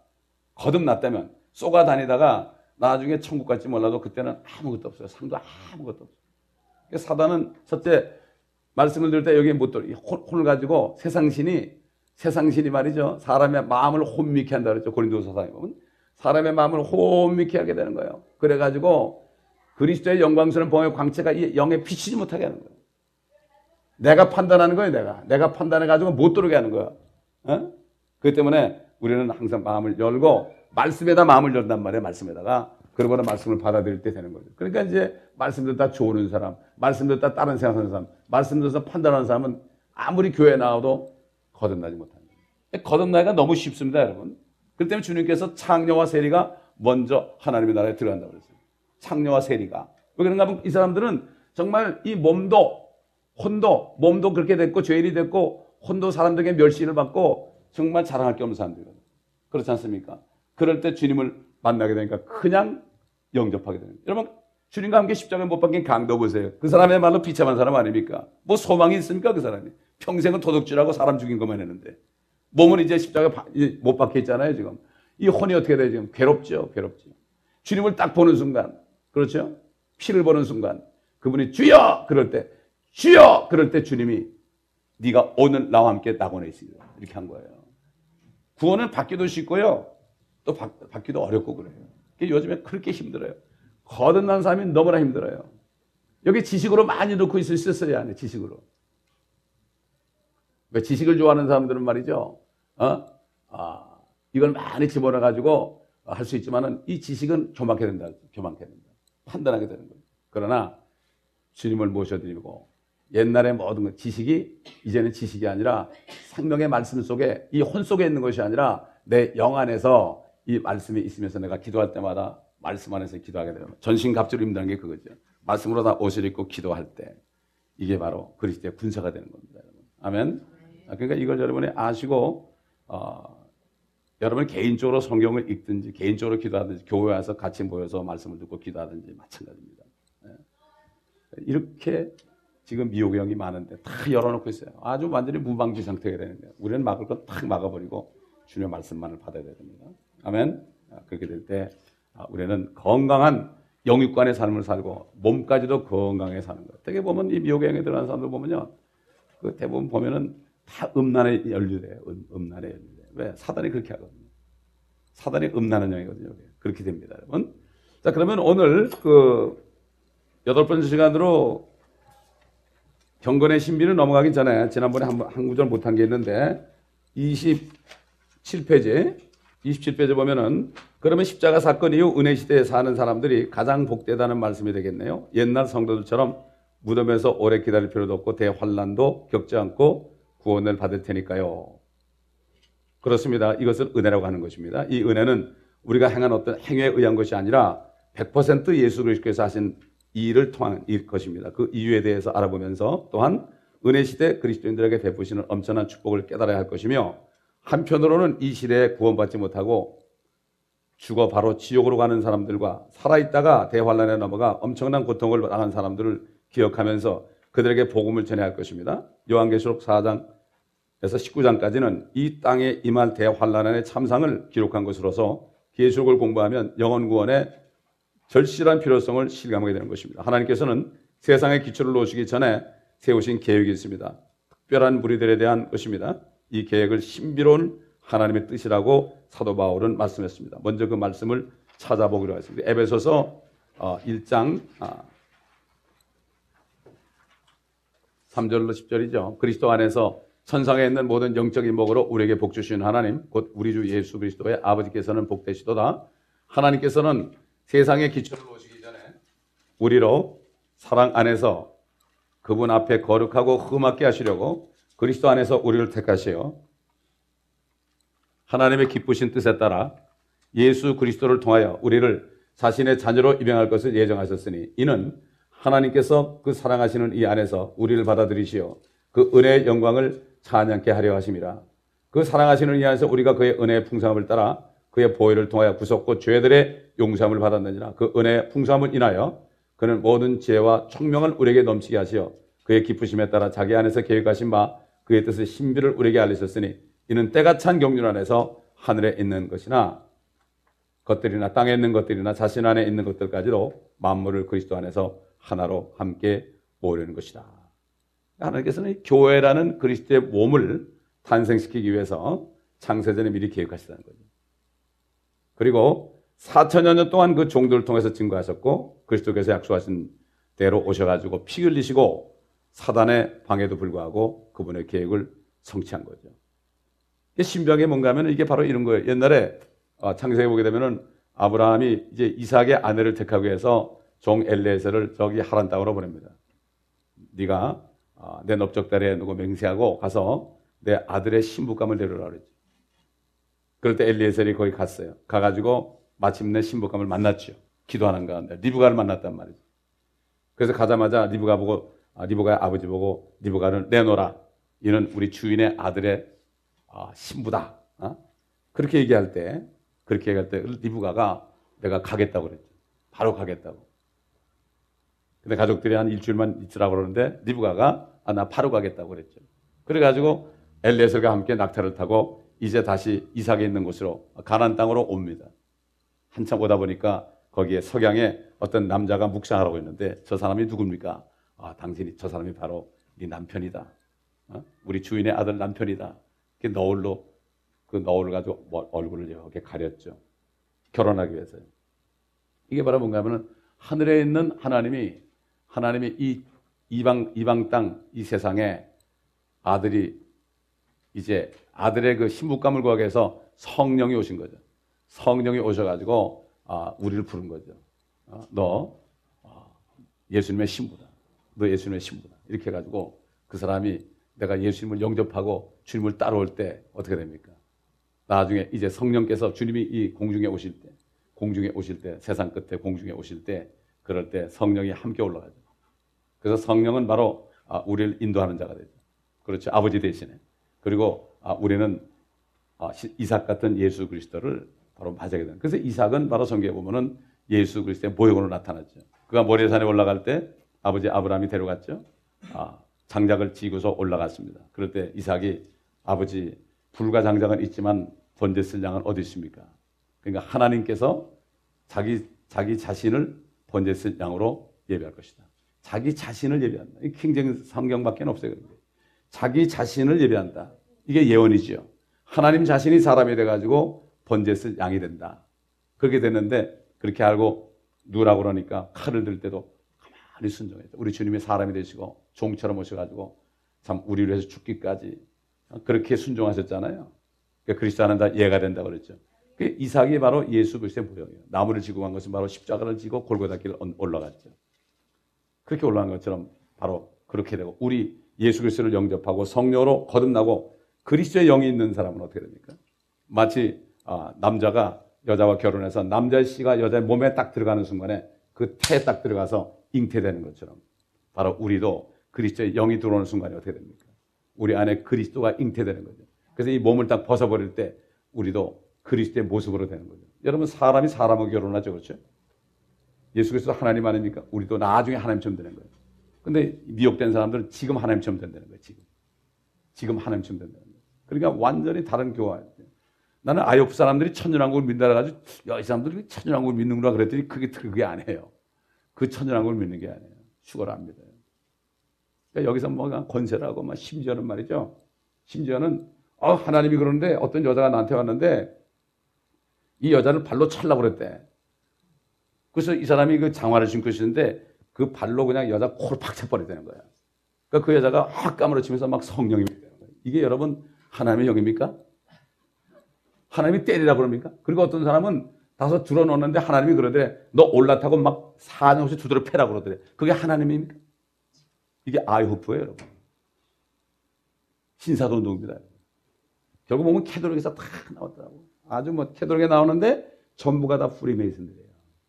거듭났다면 쏘가 다니다가 나중에 천국 갈지 몰라도 그때는 아무것도 없어요. 상도 아무것도 없어요. 그러니까 사단은 첫째 말씀을 들을 때 여기에 못 들어. 혼을 가지고 세상신이 세상신이 말이죠. 사람의 마음을 혼미케 한다 그랬죠. 고린도서상에 보면 사람의 마음을 혼미케 하게 되는 거예요. 그래가지고 그리스도의 영광스러운 봉의 광채가 이 영에 비치지 못하게 하는 거예요. 내가 판단하는 거예요. 내가 내가 판단해가지고 못 들어오게 하는 거예요. 어? 그렇기 때문에 우리는 항상 마음을 열고 말씀에다 마음을 열단 말이에요. 말씀에다가. 그러고는 말씀을 받아들일 때 되는 거죠. 그러니까 이제 말씀 듣다 좋은 사람, 말씀 듣다 다른 생각하는 사람, 말씀 듣다 판단하는 사람은 아무리 교회에 나와도 거듭나지 못합니다. 거듭나기가 너무 쉽습니다, 여러분. 그렇기 때문에 주님께서 창녀와 세리가 먼저 하나님의 나라에 들어간다고 그랬어요. 창녀와 세리가. 왜 그런가 하면 이 사람들은 정말 이 몸도 혼도 몸도 그렇게 됐고 죄인이 됐고 혼도 사람들에게 멸시를 받고 정말 자랑할 게 없는 사람들이거든요. 그렇지 않습니까? 그럴 때 주님을 만나게 되니까 그냥 영접하게 됩니다. 여러분 주님과 함께 십자가에 못 박힌 강도 보세요. 그 사람의 말로 비참한 사람 아닙니까? 뭐 소망이 있습니까? 그 사람이. 평생은 도둑질하고 사람 죽인 것만 했는데 몸은 이제 십자가에 못 박혀 있잖아요. 지금. 이 혼이 어떻게 돼요? 지금 괴롭죠. 괴롭죠. 주님을 딱 보는 순간 그렇죠? 피를 보는 순간 그분이 주여! 그럴 때 주여! 그럴 때 주님이 네가 오늘 나와 함께 낙원에 있으리라. 이렇게 한 거예요. 구원은 받기도 쉽고요. 또 받, 받기도 어렵고 그래요. 요즘에 그렇게 힘들어요. 거듭난 사람이 너무나 힘들어요. 여기 지식으로 많이 넣고 있을 수 있어요. 안에 지식으로. 지식을 좋아하는 사람들은 말이죠. 어? 아, 이걸 많이 집어넣어가지고 할 수 있지만은 이 지식은 교만하게 된다. 교만하게 된다. 판단하게 되는 거예요. 그러나 주님을 모셔드리고 옛날의 모든 것, 지식이 이제는 지식이 아니라 생명의 말씀 속에 이 혼 속에 있는 것이 아니라 내 영 안에서 이 말씀이 있으면서 내가 기도할 때마다 말씀 안에서 기도하게 되는 전신갑주를 입는다는 게 그거죠. 말씀으로 다 옷을 입고 기도할 때 이게 바로 그리스도의 군사가 되는 겁니다. 여러분. 아멘. 그러니까 이걸 여러분이 아시고 어, 여러분 개인적으로 성경을 읽든지 개인적으로 기도하든지 교회 와서 같이 모여서 말씀을 듣고 기도하든지 마찬가지입니다. 네. 이렇게 지금 미혹형이 많은데 다 열어놓고 있어요. 아주 완전히 무방비 상태가 되는 거예요. 우리는 막을 건 탁 막아버리고 주님의 말씀만을 받아야 됩니다. 아멘. 그렇게 될 때 우리는 건강한 영육간의 삶을 살고 몸까지도 건강하게 사는 거예요. 되게 보면 이 미혹형에 들어가는 사람들 보면요, 그 대부분 보면은 다 음란에 연루돼요. 음, 음란에 연루돼요. 왜? 사단이 그렇게 하거든요. 사단이 음란한 영이거든요. 그렇게 됩니다, 여러분. 자, 그러면 오늘 그 여덟 번째 시간으로 경건의 신비를 넘어가기 전에 지난번에 한, 한 구절 못한 게 있는데 이십칠 페이지 이십칠 페이지 보면은 그러면 십자가 사건 이후 은혜 시대에 사는 사람들이 가장 복되다는 말씀이 되겠네요. 옛날 성도들처럼 무덤에서 오래 기다릴 필요도 없고 대환난도 겪지 않고 구원을 받을 테니까요. 그렇습니다. 이것을 은혜라고 하는 것입니다. 이 은혜는 우리가 행한 어떤 행위에 의한 것이 아니라 백 퍼센트 예수 그리스도께서 하신 이 일을 통한 일 것입니다. 그 이유에 대해서 알아보면서 또한 은혜 시대 그리스도인들에게 베푸시는 엄청난 축복을 깨달아야 할 것이며, 한편으로는 이 시대에 구원받지 못하고 죽어 바로 지옥으로 가는 사람들과 살아있다가 대환란에 넘어가 엄청난 고통을 당한 사람들을 기억하면서 그들에게 복음을 전해야 할 것입니다. 요한계시록 사 장에서 십구 장까지는 이 땅에 임할 대환란의 참상을 기록한 것으로서 계시록을 공부하면 영혼 구원의 절실한 필요성을 실감하게 되는 것입니다. 하나님께서는 세상의 기초를 놓으시기 전에 세우신 계획이 있습니다. 특별한 무리들에 대한 것입니다. 이 계획을 신비로운 하나님의 뜻이라고 사도 바울은 말씀했습니다. 먼저 그 말씀을 찾아보기로 하겠습니다. 에베소서 일 장 삼 절로 십 절이죠. 그리스도 안에서 천상에 있는 모든 영적인 복으로 우리에게 복 주시는 하나님, 곧 우리 주 예수 그리스도의 아버지께서는 복되시도다. 하나님께서는 세상의 기초를 놓으시기 전에 우리로 사랑 안에서 그분 앞에 거룩하고 흠없게 하시려고 그리스도 안에서 우리를 택하시어 하나님의 기쁘신 뜻에 따라 예수 그리스도를 통하여 우리를 자신의 자녀로 입양할 것을 예정하셨으니, 이는 하나님께서 그 사랑하시는 이 안에서 우리를 받아들이시어 그 은혜의 영광을 찬양케 하려 하심이라. 그 사랑하시는 이 안에서 우리가 그의 은혜의 풍성함을 따라 그의 보혈을 통하여 구속고 죄들의 용서함을 받았느니라. 그 은혜의 풍성함을 인하여 그는 모든 지혜와 총명을 우리에게 넘치게 하시어 그의 기쁘심에 따라 자기 안에서 계획하신 바 그의 뜻의 신비를 우리에게 알리셨으니, 이는 때가 찬 경륜 안에서 하늘에 있는 것이나 것들이나 땅에 있는 것들이나 자신 안에 있는 것들까지도 만물을 그리스도 안에서 하나로 함께 모으려는 것이다. 하나님께서는 교회라는 그리스도의 몸을 탄생시키기 위해서 창세전에 미리 계획하시다는 거죠. 그리고 사천여 년 동안 그 종들을 통해서 증거하셨고, 그리스도께서 약속하신 대로 오셔가지고 피 흘리시고 사단의 방해도 불구하고 그분의 계획을 성취한 거죠. 신비하게 뭔가 하면 이게 바로 이런 거예요. 옛날에 창세기에 보게 되면은 아브라함이 이제 이삭의 아내를 택하기 위해서 종 엘리에셀을 저기 하란 땅으로 보냅니다. 네가 내 넓적다리에 누구 맹세하고 가서 내 아들의 신부감을 데려오라 그랬죠. 그럴 때 엘리에셀이 거기 갔어요. 가가지고 마침내 신부감을 만났죠. 기도하는 가운데 리브가를 만났단 말이죠. 그래서 가자마자 리브가 보고 아, 리브가의 아버지 보고 리브가를 내놓으라. 이는 우리 주인의 아들의 아, 신부다. 어? 그렇게 얘기할 때 그렇게 얘기할 때 리브가가 내가 가겠다고 그랬죠. 바로 가겠다고. 근데 가족들이 한 일주일만 있으라고 그러는데 리브가가 아, 나 바로 가겠다고 그랬죠. 그래가지고 엘리에셀과 함께 낙타를 타고 이제 다시 이삭에 있는 곳으로 가나안 땅으로 옵니다. 한참 오다 보니까 거기에 석양에 어떤 남자가 묵상하라고 했는데 저 사람이 누굽니까? 아, 당신이 저 사람이 바로 네 남편이다. 어? 우리 주인의 아들 남편이다. 그 너울로 그 너울을 가지고 얼굴을 이렇게 가렸죠. 결혼하기 위해서요. 이게 바로 뭔가 하면은 하늘에 있는 하나님이 하나님이 이 이방 이방 땅 이 세상에 아들이 이제 아들의 그 신부감을 구하기 위해서 성령이 오신 거죠. 성령이 오셔가지고 아, 우리를 부른 거죠. 어, 너 어, 예수님의 신부다. 너 예수님의 신부다. 이렇게 해가지고 그 사람이 내가 예수님을 영접하고 주님을 따라올 때 어떻게 됩니까? 나중에 이제 성령께서 주님이 이 공중에 오실 때, 공중에 오실 때, 세상 끝에 공중에 오실 때, 그럴 때 성령이 함께 올라가죠. 그래서 성령은 바로 아, 우리를 인도하는 자가 되죠. 그렇죠. 아버지 대신에. 그리고 아, 우리는 아, 이삭 같은 예수 그리스도를 바로 맞이하게 되는. 그래서 이삭은 바로 성경에 보면은 예수 그리스도의 모형으로 나타났죠. 그가 모리아산에 올라갈 때 아버지 아브라함이 데려갔죠. 아, 장작을 지고서 올라갔습니다. 그럴 때 이삭이 아버지 불과 장작은 있지만 번제 쓸 양은 어디 있습니까? 그러니까 하나님께서 자기 자기 자신을 번제 쓸 양으로 예배할 것이다. 자기 자신을 예배한다. 이 킹제임 성경밖에 없어요. 자기 자신을 예배한다. 이게 예언이죠. 하나님 자신이 사람이 돼가지고 번제 쓸 양이 된다. 그렇게 됐는데 그렇게 알고 누구라고 그러니까 칼을 들 때도 가만히 순종했다. 우리 주님이 사람이 되시고 종처럼 오셔가지고 참 우리를 위해서 죽기까지 그렇게 순종하셨잖아요. 그러니까 그리스도 안은 다 예가 된다고 그랬죠. 이삭이 바로 예수 그리스도의 모형이에요. 나무를 지고 간 것은 바로 십자가를 지고 골고다 길을 올라갔죠. 그렇게 올라간 것처럼 바로 그렇게 되고 우리 예수 그리스도를 영접하고 성령으로 거듭나고 그리스도의 영이 있는 사람은 어떻게 됩니까? 마치 아, 남자가 여자와 결혼해서 남자의 씨가 여자의 몸에 딱 들어가는 순간에 그 태에 딱 들어가서 잉태되는 것처럼 바로 우리도 그리스도의 영이 들어오는 순간에 어떻게 됩니까? 우리 안에 그리스도가 잉태되는 거죠. 그래서 이 몸을 딱 벗어버릴 때 우리도 그리스도의 모습으로 되는 거죠. 여러분 사람이 사람하고 결혼하죠. 그렇죠? 예수 그리스도 하나님 아닙니까? 우리도 나중에 하나님처럼 되는 거예요. 근데 미혹된 사람들은 지금 하나님처럼 된다는 거예요. 지금. 지금 하나님처럼 된다는 거예요. 그러니까 완전히 다른 교화예요. 나는 아홉 사람들이 천연왕국을 믿는다 가지고 야, 이 사람들이 천연왕국을 믿는구나 그랬더니 그게 그게 아니에요. 그 천연왕국을 믿는 게 아니에요. 죽어라 안 믿어요. 그러니까 여기서 뭐 권세라고 막 심지어는 말이죠. 심지어는 어, 하나님이 그러는데 어떤 여자가 나한테 왔는데 이 여자를 발로 찰라고 그랬대. 그래서 이 사람이 그 장화를 신고 있었는데 그 발로 그냥 여자 코를 팍 차버리다는 거야. 그러니까 그 여자가 확 까무러치면서 막 성령이 되는 거예요. 이게 여러분 하나님의 영입니까? 하나님이 때리라 그럽니까? 그리고 어떤 사람은 다소 들어놓는데 하나님이 그러더래. 너 올라타고 막 사정없이 두드려 패라 그러더래. 그게 하나님입니까? 이게 아이호프예요, 여러분. 신사도운동입니다. 결국 보면 캐도릭에서 다 나왔더라고. 아주 뭐 캐도릭에 나오는데 전부가 다 프리메이슨들이에요.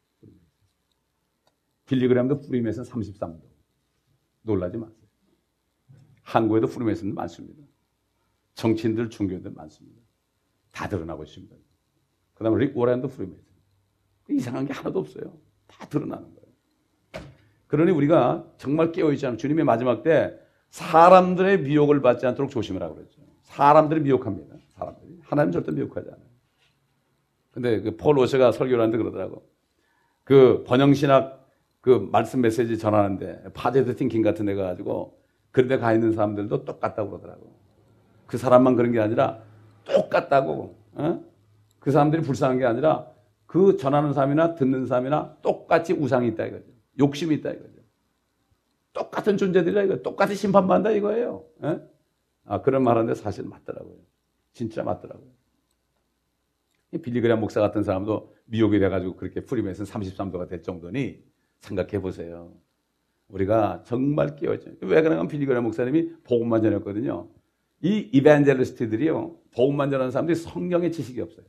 빌리그램도 프리메이슨 삼십삼 도. 놀라지 마세요. 한국에도 프리메이슨들 많습니다. 정치인들, 종교인들 많습니다. 다 드러나고 있습니다. 그 다음에 릭 워렌도 프리메이슨. 이상한 게 하나도 없어요. 다 드러나는 거예요. 그러니 우리가 정말 깨어있지 않으면 주님의 마지막 때 사람들의 미혹을 받지 않도록 조심하라고 그랬죠. 사람들이 미혹합니다. 사람들이. 하나님 절대 미혹하지 않아요. 근데 그 폴 오셔가 설교를 하는데 그러더라고. 그 번영신학 그 말씀 메시지 전하는데 파제드 띵킹 같은 데 가가지고 그런 데 가 있는 사람들도 똑같다고 그러더라고. 그 사람만 그런 게 아니라 똑같다고. 어? 그 사람들이 불쌍한 게 아니라 그 전하는 사람이나 듣는 사람이나 똑같이 우상이 있다 이거죠. 욕심이 있다 이거죠. 똑같은 존재들이라 이거 똑같이 심판받는다 이거예요. 어? 아, 그런 말 하는데 사실 맞더라고요. 진짜 맞더라고요. 빌리그램 목사 같은 사람도 미혹이 돼가지고 그렇게 프리메이슨 삼십삼 도가 될 정도니 생각해 보세요. 우리가 정말 깨어있죠. 왜 그러냐면 빌리그램 목사님이 복음만 전했거든요. 이 이벤젤리스트들이요, 복음만 전하는 사람들이 성경의 지식이 없어요.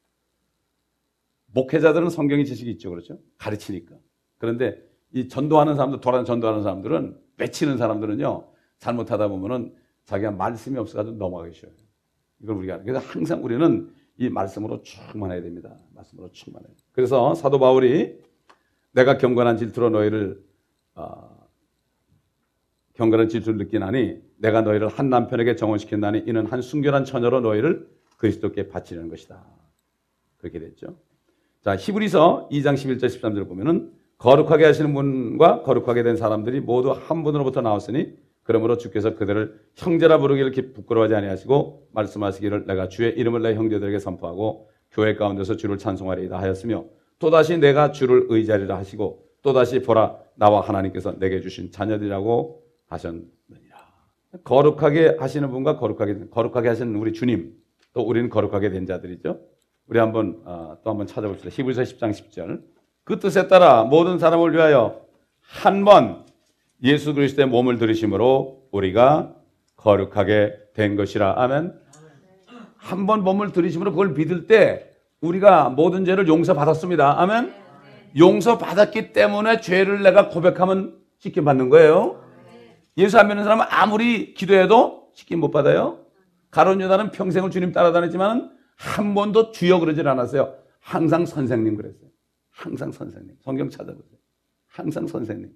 목회자들은 성경의 지식이 있죠, 그렇죠? 가르치니까. 그런데 이 전도하는 사람들, 도란 전도하는 사람들은, 외치는 사람들은요, 잘못하다 보면은 자기가 말씀이 없어가지고 넘어가기 쉬워요. 이걸 우리가, 그래서 항상 우리는 이 말씀으로 충만해야 됩니다. 말씀으로 충만해요. 그래서 사도 바울이 내가 경건한 질투로 너희를, 어, 경건한 질투를 느끼나니 내가 너희를 한 남편에게 정혼시켰나니 이는 한 순결한 처녀로 너희를 그리스도께 바치려는 것이다. 그렇게 됐죠. 자, 히브리서 이 장 십일 절 십삼 절 보면은 거룩하게 하시는 분과 거룩하게 된 사람들이 모두 한 분으로부터 나왔으니 그러므로 주께서 그들을 형제라 부르기를 부끄러워하지 아니하시고 말씀하시기를 내가 주의 이름을 내 형제들에게 선포하고 교회 가운데서 주를 찬송하리이다 하였으며 또다시 내가 주를 의지하리라 하시고 또다시 보라 나와 하나님께서 내게 주신 자녀들이라고 하셨느니라. 거룩하게 하시는 분과 거룩하게 거룩하게 하시는 우리 주님, 또 우리는 거룩하게 된 자들이죠. 우리 한번 어, 또 한번 찾아봅시다. 히브리서 십 장 십 절. 그 뜻에 따라 모든 사람을 위하여 한 번 예수 그리스도의 몸을 들이심으로 우리가 거룩하게 된 것이라. 아멘. 한 번 몸을 들이심으로 그걸 믿을 때 우리가 모든 죄를 용서받았습니다. 아멘. 용서받았기 때문에 죄를 내가 고백하면 씻김 받는 거예요. 예수 안 믿는 사람은 아무리 기도해도 씻김 못 받아요. 가룟 유다는 평생을 주님 따라다녔지만 한 번도 주여 그러질 않았어요. 항상 선생님 그랬어요. 항상 선생님. 성경 찾아보세요. 항상 선생님.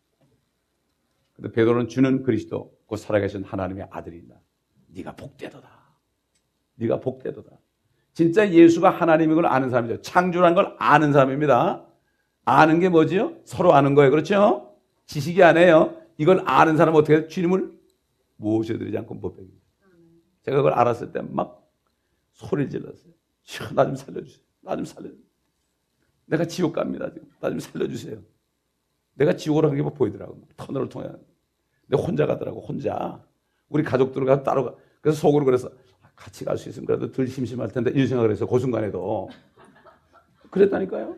근데 베드로는 주는 그리스도 곧 살아계신 하나님의 아들이다. 네가 복되도다. 네가 복되도다. 진짜 예수가 하나님인 걸 아는 사람이죠. 창조라는 걸 아는 사람입니다. 아는 게 뭐지요? 서로 아는 거예요. 그렇죠? 지식이 아니에요. 이걸 아는 사람은 어떻게 해요? 주님을 모셔드리지 않고 못 배웁니다. 제가 그걸 알았을 때 막 소리 질렀어요. 나 좀 살려주세요. 나 좀 살려주세요. 내가 지옥 갑니다. 지금. 나 좀 살려주세요. 내가 지옥으로 가는 게 보이더라고. 터널을 통해. 내가 혼자 가더라고. 혼자. 우리 가족들과 따로 가. 그래서 속으로 그래서 같이 갈 수 있으면 그래도 덜 심심할 텐데 이런 생각을 해서 그 순간에도 그랬다니까요.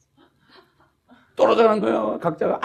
떨어져 간 거예요. 각자가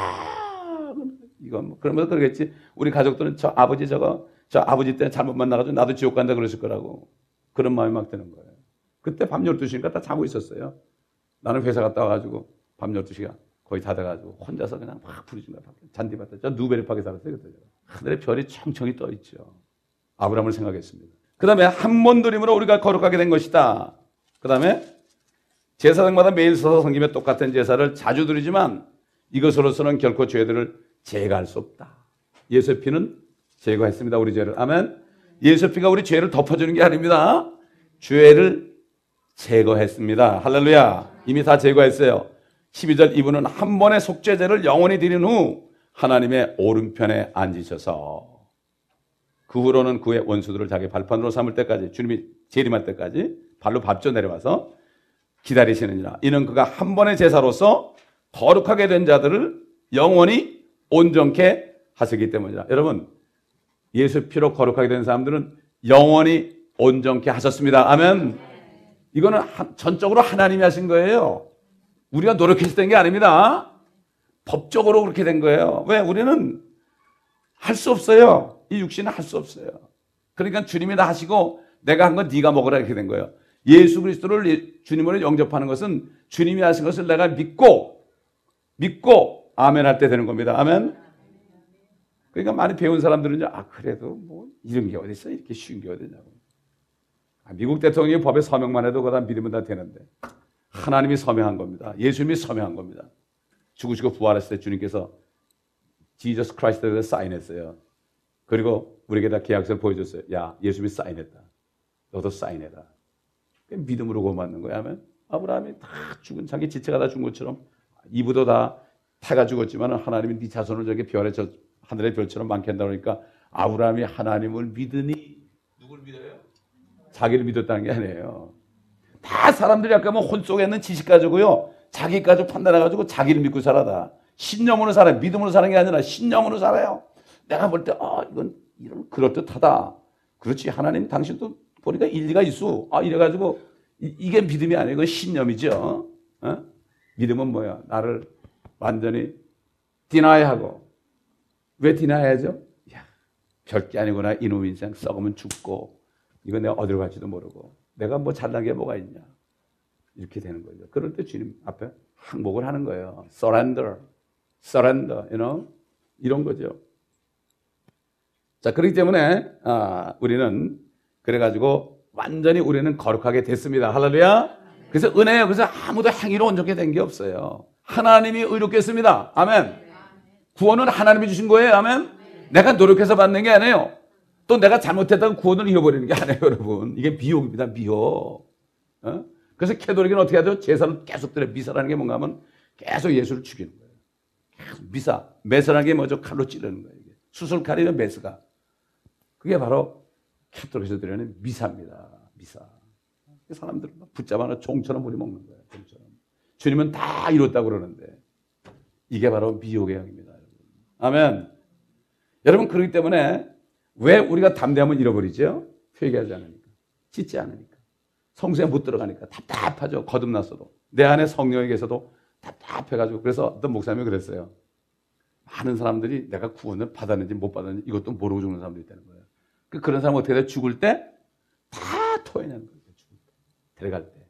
아 이건 뭐 그러면서 그러겠지. 우리 가족들은 저 아버지 저거 저 아버지 때문에 잘못 만나가지고 나도 지옥 간다 그랬을 거라고 그런 마음이 막 드는 거예요. 그때 밤 열두 시니까 다 자고 있었어요. 나는 회사 갔다 와가지고 밤 열두 시가 거의 다 돼가지고 혼자서 그냥 막 부르짖는 거야. 잔디밭에 저 누베르팍에 살았어요. 그때 하늘에 별이 청청이 떠 있죠. 아브라함을 생각했습니다. 그 다음에 한 번 드림으로 우리가 거룩하게 된 것이다. 그 다음에 제사장마다 매일 서서 섬기며 똑같은 제사를 자주 드리지만 이것으로서는 결코 죄들을 제거할 수 없다. 예수의 피는 제거했습니다. 우리 죄를. 아멘. 예수의 피가 우리 죄를 덮어주는 게 아닙니다. 죄를 제거했습니다. 할렐루야. 이미 다 제거했어요. 십이 절 이분은 한 번의 속죄제를 영원히 드린 후 하나님의 오른편에 앉으셔서 그 후로는 그의 원수들을 자기 발판으로 삼을 때까지 주님이 재림할 때까지 발로 밟져 내려와서 기다리시느니라. 이는 그가 한 번의 제사로서 거룩하게 된 자들을 영원히 온전케 하시기 때문이라. 여러분 예수 피로 거룩하게 된 사람들은 영원히 온전케 하셨습니다. 아멘. 이거는 전적으로 하나님이 하신 거예요. 우리가 노력해서 된 게 아닙니다. 법적으로 그렇게 된 거예요. 왜? 우리는 할 수 없어요. 이 육신은 할 수 없어요. 그러니까 주님이 다 하시고 내가 한 건 네가 먹으라 이렇게 된 거예요. 예수 그리스도를 주님으로 영접하는 것은 주님이 하신 것을 내가 믿고 믿고 아멘 할 때 되는 겁니다. 아멘. 그러니까 많이 배운 사람들은 아 그래도 뭐 이런 게 어디 있어? 이렇게 쉬운 게 어디 있냐고. 아, 미국 대통령이 법에 서명만 해도 그다음 믿으면 다 되는데 하나님이 서명한 겁니다. 예수님이 서명한 겁니다. 죽으시고 부활했을 때 주님께서 지저스 크라이스트에 대해서 사인했어요. 그리고 우리에게 다 계약서를 보여줬어요. 야, 예수님이 사인했다. 너도 사인해라. 믿음으로 고받는 거야. 아멘. 아브라함이 다 죽은 자기 지체가 다 죽은 것처럼 이브도 다 태가 죽었지만 하나님이 네 자손을 저기 별의 저 하늘의 별처럼 많게 한다 그러니까 아브라함이 하나님을 믿으니 누굴 믿어요? 자기를 믿었다는 게 아니에요. 다 사람들이 아까 뭐 혼 속에 있는 지식 가지고요. 자기 가지고 판단해가지고 자기를 믿고 살아다. 신념으로 살아요. 믿음으로 사는 게 아니라 신념으로 살아요. 내가 볼 때 아 이건 이런 그럴듯하다. 그렇지 하나님 당신도 보니까 일리가 있어. 아 이래가지고 이, 이게 믿음이 아니에요. 이건 신념이죠. 어? 믿음은 뭐야? 나를 완전히 디나이하고 왜 디나이하죠? 야, 별게 아니구나. 이놈 인생 썩으면 죽고 이건 내가 어디로 갈지도 모르고 내가 뭐 잘난 게 뭐가 있냐. 이렇게 되는 거죠. 그럴 때 주님 앞에 항복을 하는 거예요. Surrender, surrender, you know? 이런 거죠. 자, 그렇기 때문에 아, 우리는 그래가지고 완전히 우리는 거룩하게 됐습니다. 할렐루야. 그래서 은혜예요. 그래서 아무도 행위로 온전하게 된 게 없어요. 하나님이 의롭게 했습니다. 아멘. 구원은 하나님이 주신 거예요. 아멘. 내가 노력해서 받는 게 아니에요. 또 내가 잘못했다고 구원을 잃어버리는 게 아니에요, 여러분. 이게 미혹입니다, 미혹. 어? 그래서 캐톨릭은 어떻게 하죠? 제사를 계속 드려. 미사라는 게 뭔가 하면 계속 예수를 죽이는 거예요. 계속 미사. 메스라는 게 뭐죠? 칼로 찌르는 거예요. 이게. 수술칼이면 메스가. 그게 바로 캐톨릭에서 드리는 미사입니다. 미사. 사람들은 붙잡아 종처럼 우리 먹는 거예요. 종처럼. 주님은 다 이뤘다고 그러는데 이게 바로 미혹의 영입니다. 아멘. 여러분 그렇기 때문에 왜 우리가 담대함을 잃어버리죠? 회개하지 않으니까. 찢지 않으니까. 성수에 못 들어가니까 답답하죠. 거듭났어도. 내 안에 성령에 계셔도 답답해가지고 그래서 어떤 목사님이 그랬어요. 많은 사람들이 내가 구원을 받았는지 못 받았는지 이것도 모르고 죽는 사람들이 있다는 거예요. 그런 사람 어떻게 돼? 죽을 때 다 토해내는 거예요. 죽을 때. 데려갈 때.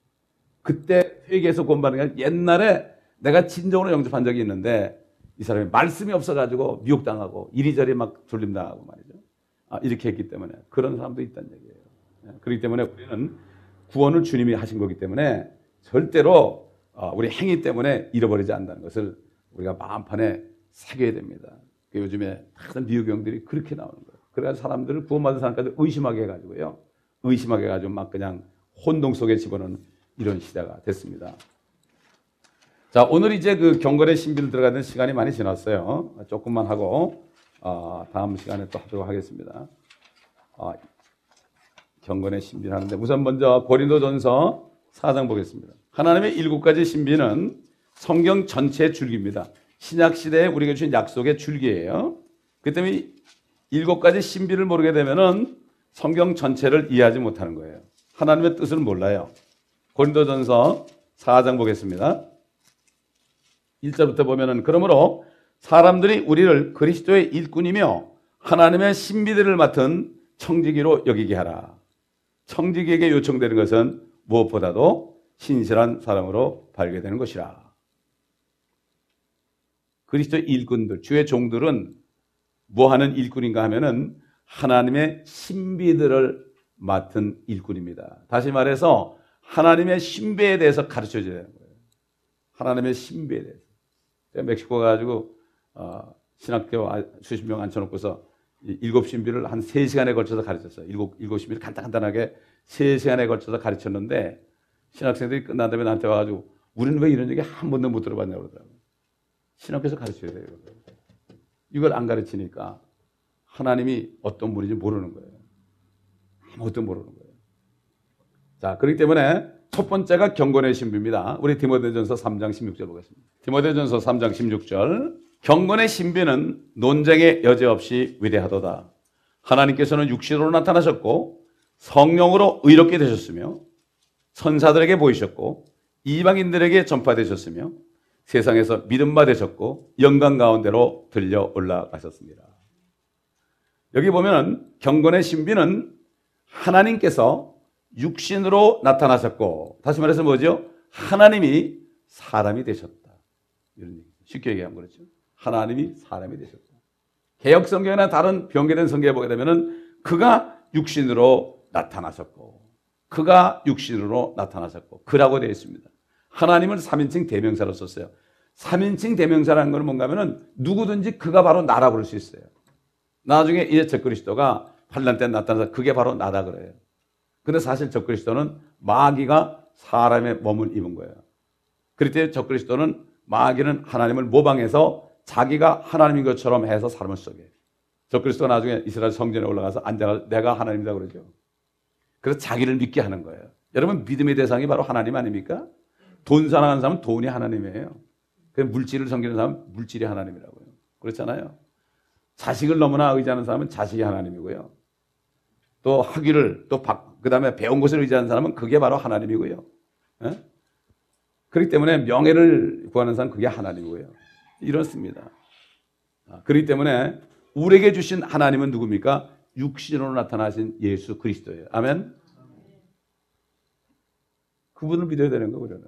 그때 회개해서 구원받는 게 옛날에 내가 진정으로 영접한 적이 있는데 이 사람이 말씀이 없어가지고 미혹당하고 이리저리 막 졸림당하고 말이죠. 아, 이렇게 했기 때문에 그런 사람도 있다는 얘기예요. 그렇기 때문에 우리는 구원을 주님이 하신 거기 때문에 절대로 우리 행위 때문에 잃어버리지 않는다는 것을 우리가 마음판에 새겨야 됩니다. 요즘에 다른 미혹경들이 그렇게 나오는 거예요. 그래서 사람들을 구원받은 사람까지 의심하게 해가지고요. 의심하게 해가지고 막 그냥 혼동 속에 집어넣는 이런 시대가 됐습니다. 자, 오늘 이제 그 경건의 신비를 들어가는 시간이 많이 지났어요. 조금만 하고 어, 다음 시간에 또 하도록 하겠습니다. 어, 경건의 신비를 하는데 우선 먼저 고린도전서 사 장 보겠습니다. 하나님의 일곱 가지 신비는 성경 전체의 줄기입니다. 신약 시대에 우리에게 주신 약속의 줄기예요. 그 때문에 일곱 가지 신비를 모르게 되면은 성경 전체를 이해하지 못하는 거예요. 하나님의 뜻을 몰라요. 고린도전서 사 장 보겠습니다. 일 절부터 보면은 그러므로 사람들이 우리를 그리스도의 일꾼이며 하나님의 신비들을 맡은 청지기로 여기게 하라. 청지기에게 요청되는 것은 무엇보다도 신실한 사람으로 발견되는 것이라. 그리스도의 일꾼들, 주의 종들은 뭐 하는 일꾼인가 하면은 하나님의 신비들을 맡은 일꾼입니다. 다시 말해서 하나님의 신비에 대해서 가르쳐줘야 되는 거예요. 하나님의 신비에 대해서. 제가 멕시코 가가지고 어, 신학교 수십 명 앉혀놓고서 일곱 신비를 한 세 시간에 걸쳐서 가르쳤어요. 일곱, 일곱 신비를 간단간단하게 세 시간에 걸쳐서 가르쳤는데 신학생들이 끝난 다음에 나한테 와가지고 우리는 왜 이런 얘기 한 번도 못 들어봤냐고 그러더라고요. 신학교에서 가르쳐야 돼요. 이걸 안 가르치니까 하나님이 어떤 분인지 모르는 거예요. 아무것도 모르는 거예요. 자, 그렇기 때문에 첫 번째가 경건의 신비입니다. 우리 디모데전서 삼 장 십육 절 보겠습니다. 디모데전서 삼 장 십육 절. 경건의 신비는 논쟁의 여지 없이 위대하도다. 하나님께서는 육신으로 나타나셨고 성령으로 의롭게 되셨으며 선사들에게 보이셨고 이방인들에게 전파되셨으며 세상에서 믿음 받으셨고 영광 가운데로 들려 올라가셨습니다. 여기 보면 경건의 신비는 하나님께서 육신으로 나타나셨고, 다시 말해서 뭐죠? 하나님이 사람이 되셨다. 이런 얘기. 쉽게 얘기하면 그렇죠. 하나님이 사람이 되셨다. 개역 성경이나 다른 변개된 성경에 보게 되면은 그가 육신으로 나타나셨고, 그가 육신으로 나타나셨고, 그라고 되어 있습니다. 하나님은 삼인칭 대명사로 썼어요. 삼인칭 대명사라는 건 뭔가 하면은 누구든지 그가 바로 나라고 그럴 수 있어요. 나중에 이제 적그리스도가 환난 때 나타나서 그게 바로 나다 그래요. 근데 사실 적그리스도는 마귀가 사람의 몸을 입은 거예요. 그럴 때 적그리스도는 마귀는 하나님을 모방해서 자기가 하나님인 것처럼 해서 사람을 속여요. 적그리스도가 나중에 이스라엘 성전에 올라가서 앉아서 내가 하나님이다 그러죠. 그래서 자기를 믿게 하는 거예요. 여러분 믿음의 대상이 바로 하나님 아닙니까? 돈 사랑하는 사람은 돈이 하나님이에요. 그래서 물질을 섬기는 사람은 물질이 하나님이라고요. 그렇잖아요. 자식을 너무나 의지하는 사람은 자식이 하나님이고요. 또 학위를 또 그 다음에 배운 것을 의지하는 사람은 그게 바로 하나님이고요. 에? 그렇기 때문에 명예를 구하는 사람은 그게 하나님이고요. 이렇습니다. 그렇기 때문에 우리에게 주신 하나님은 누굽니까? 육신으로 나타나신 예수 그리스도예요. 아멘. 그분을 믿어야 되는 거예요. 우리는.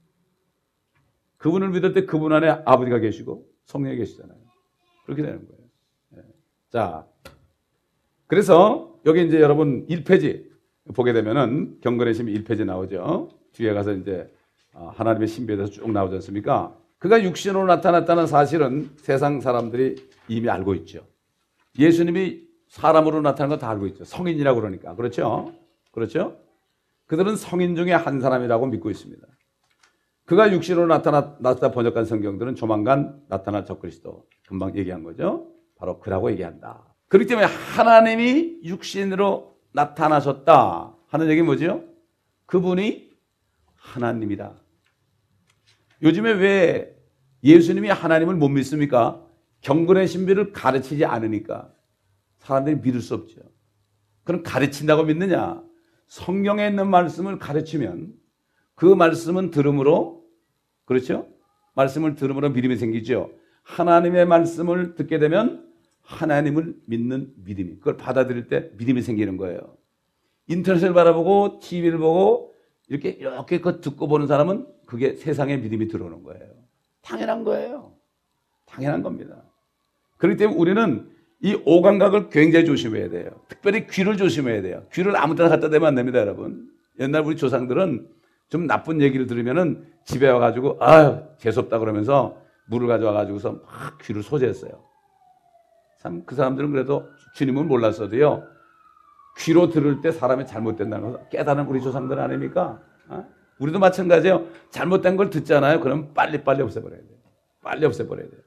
그분을 믿을 때 그분 안에 아버지가 계시고 성령이 계시잖아요. 그렇게 되는 거예요. 네. 자, 그래서 여기 이제 여러분 일 페이지 보게 되면은 경건의 신비 일 페이지 나오죠. 뒤에 가서 이제 하나님의 신비에 대해서 쭉 나오지 않습니까? 그가 육신으로 나타났다는 사실은 세상 사람들이 이미 알고 있죠. 예수님이 사람으로 나타난 거 다 알고 있죠. 성인이라고 그러니까. 그렇죠? 그렇죠? 그들은 성인 중에 한 사람이라고 믿고 있습니다. 그가 육신으로 나타났다 번역한 성경들은 조만간 나타날 적그리스도. 금방 얘기한 거죠. 바로 그라고 얘기한다. 그렇기 때문에 하나님이 육신으로 나타나셨다 하는 얘기 뭐죠? 그분이 하나님이다. 요즘에 왜 예수님이 하나님을 못 믿습니까? 경건의 신비를 가르치지 않으니까 사람들이 믿을 수 없죠. 그럼 가르친다고 믿느냐? 성경에 있는 말씀을 가르치면 그 말씀은 들음으로, 그렇죠? 말씀을 들음으로 믿음이 생기죠. 하나님의 말씀을 듣게 되면 하나님을 믿는 믿음이, 그걸 받아들일 때 믿음이 생기는 거예요. 인터넷을 바라보고 티비를 보고 이렇게 이렇게 그 듣고 보는 사람은 그게 세상에 믿음이 들어오는 거예요. 당연한 거예요. 당연한 겁니다. 그렇기 때문에 우리는 이 오감각을 굉장히 조심해야 돼요. 특별히 귀를 조심해야 돼요. 귀를 아무 데나 갖다 대면 안 됩니다, 여러분. 옛날 우리 조상들은 좀 나쁜 얘기를 들으면은 집에 와가지고 아유 재수없다 그러면서 물을 가져와가지고서 막 귀를 소재했어요. 참 그 사람들은 그래도 주님은 몰랐어도요. 귀로 들을 때 사람이 잘못된다는 걸 깨달은 우리 조상들 아닙니까? 어? 우리도 마찬가지예요. 잘못된 걸 듣잖아요. 그럼 빨리빨리 없애버려야 돼요. 빨리 없애버려야 돼요.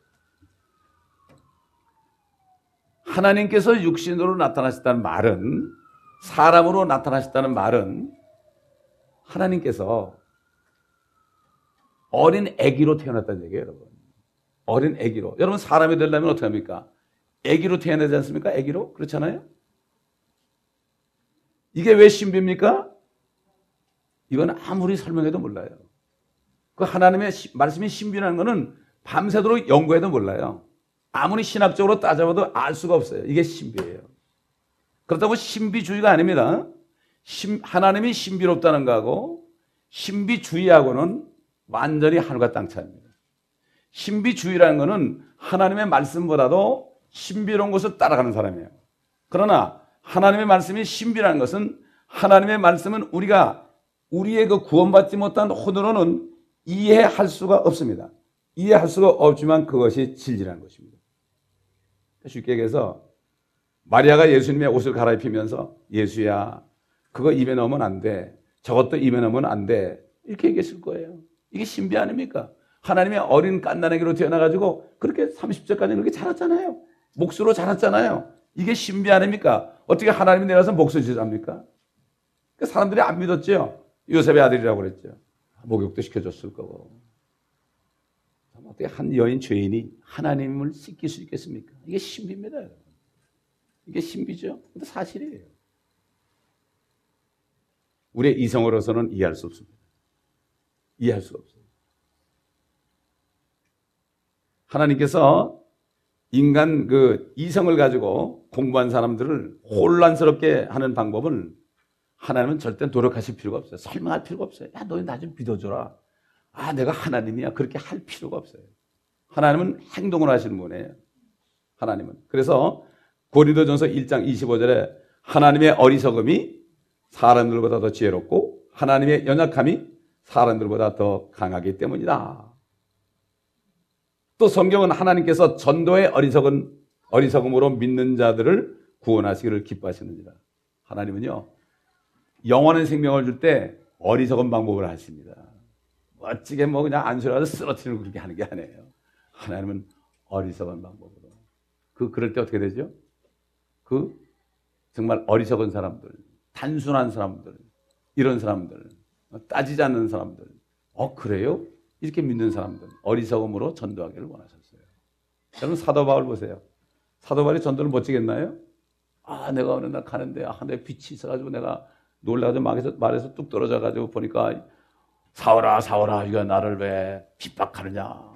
하나님께서 육신으로 나타나셨다는 말은, 사람으로 나타나셨다는 말은 하나님께서 어린 아기로 태어났다는 얘기예요, 여러분. 어린 아기로. 여러분 사람이 되려면 어떻게 합니까? 아기로 태어나지 않습니까? 아기로? 그렇잖아요? 이게 왜 신비입니까? 이건 아무리 설명해도 몰라요. 그 하나님의 말씀이 신비라는 것은 밤새도록 연구해도 몰라요. 아무리 신학적으로 따져봐도 알 수가 없어요. 이게 신비예요. 그렇다고 신비주의가 아닙니다. 신, 하나님이 신비롭다는 거하고 신비주의하고는 완전히 하늘과 땅 차이입니다. 신비주의라는 것은 하나님의 말씀보다도 신비로운 것을 따라가는 사람이에요. 그러나 하나님의 말씀이 신비라는 것은 하나님의 말씀은 우리가 우리의 그 구원받지 못한 혼으로는 이해할 수가 없습니다. 이해할 수가 없지만 그것이 진리라는 것입니다. 쉽게 얘기해서 마리아가 예수님의 옷을 갈아입히면서 예수야 그거 입에 넣으면 안 돼. 저것도 입에 넣으면 안 돼. 이렇게 얘기했을 거예요. 이게 신비 아닙니까? 하나님의 어린 갓난아기로 태어나가지고 그렇게 삼십 세까지 그렇게 자랐잖아요. 몫으로 자랐잖아요. 이게 신비 아닙니까? 어떻게 하나님이 내려서 몫을 지랍니까? 사람들이 안 믿었죠. 요셉의 아들이라고 그랬죠. 목욕도 시켜줬을 거고. 어떻게 한 여인 죄인이 하나님을 씻길 수 있겠습니까? 이게 신비입니다. 이게 신비죠. 근데 사실이에요. 우리의 이성으로서는 이해할 수 없습니다. 이해할 수가 없어요. 하나님께서 인간 그 이성을 가지고 공부한 사람들을 혼란스럽게 하는 방법은 하나님은 절대 노력하실 필요가 없어요. 설명할 필요가 없어요. 야, 너희 나 좀 믿어줘라. 아, 내가 하나님이야. 그렇게 할 필요가 없어요. 하나님은 행동을 하시는 분이에요. 하나님은. 그래서 고린도전서 일 장 이십오 절에 하나님의 어리석음이 사람들보다 더 지혜롭고 하나님의 연약함이 사람들보다 더 강하기 때문이다. 또 성경은 하나님께서 전도의 어리석은, 어리석음으로 믿는 자들을 구원하시기를 기뻐하시느니라. 하나님은요, 영원한 생명을 줄 때 어리석은 방법을 하십니다. 멋지게 뭐 그냥 안수라도 쓰러뜨리는 그렇게 하는 게 아니에요. 하나님은 어리석은 방법으로. 그, 그럴 때 어떻게 되죠? 그, 정말 어리석은 사람들, 단순한 사람들, 이런 사람들, 따지지 않는 사람들, 어, 그래요? 이렇게 믿는 사람들, 어리석음으로 전도하기를 원하셨어요. 여러분, 사도 바울 보세요. 사도 바울이 전도를 멋지겠나요? 아, 내가 어느 날 가는데, 아, 내 빛이 있어가지고 내가 놀라가지고 말에서, 말에서 뚝 떨어져가지고 보니까 사오라, 사오라, 이거 나를 왜 핍박하느냐.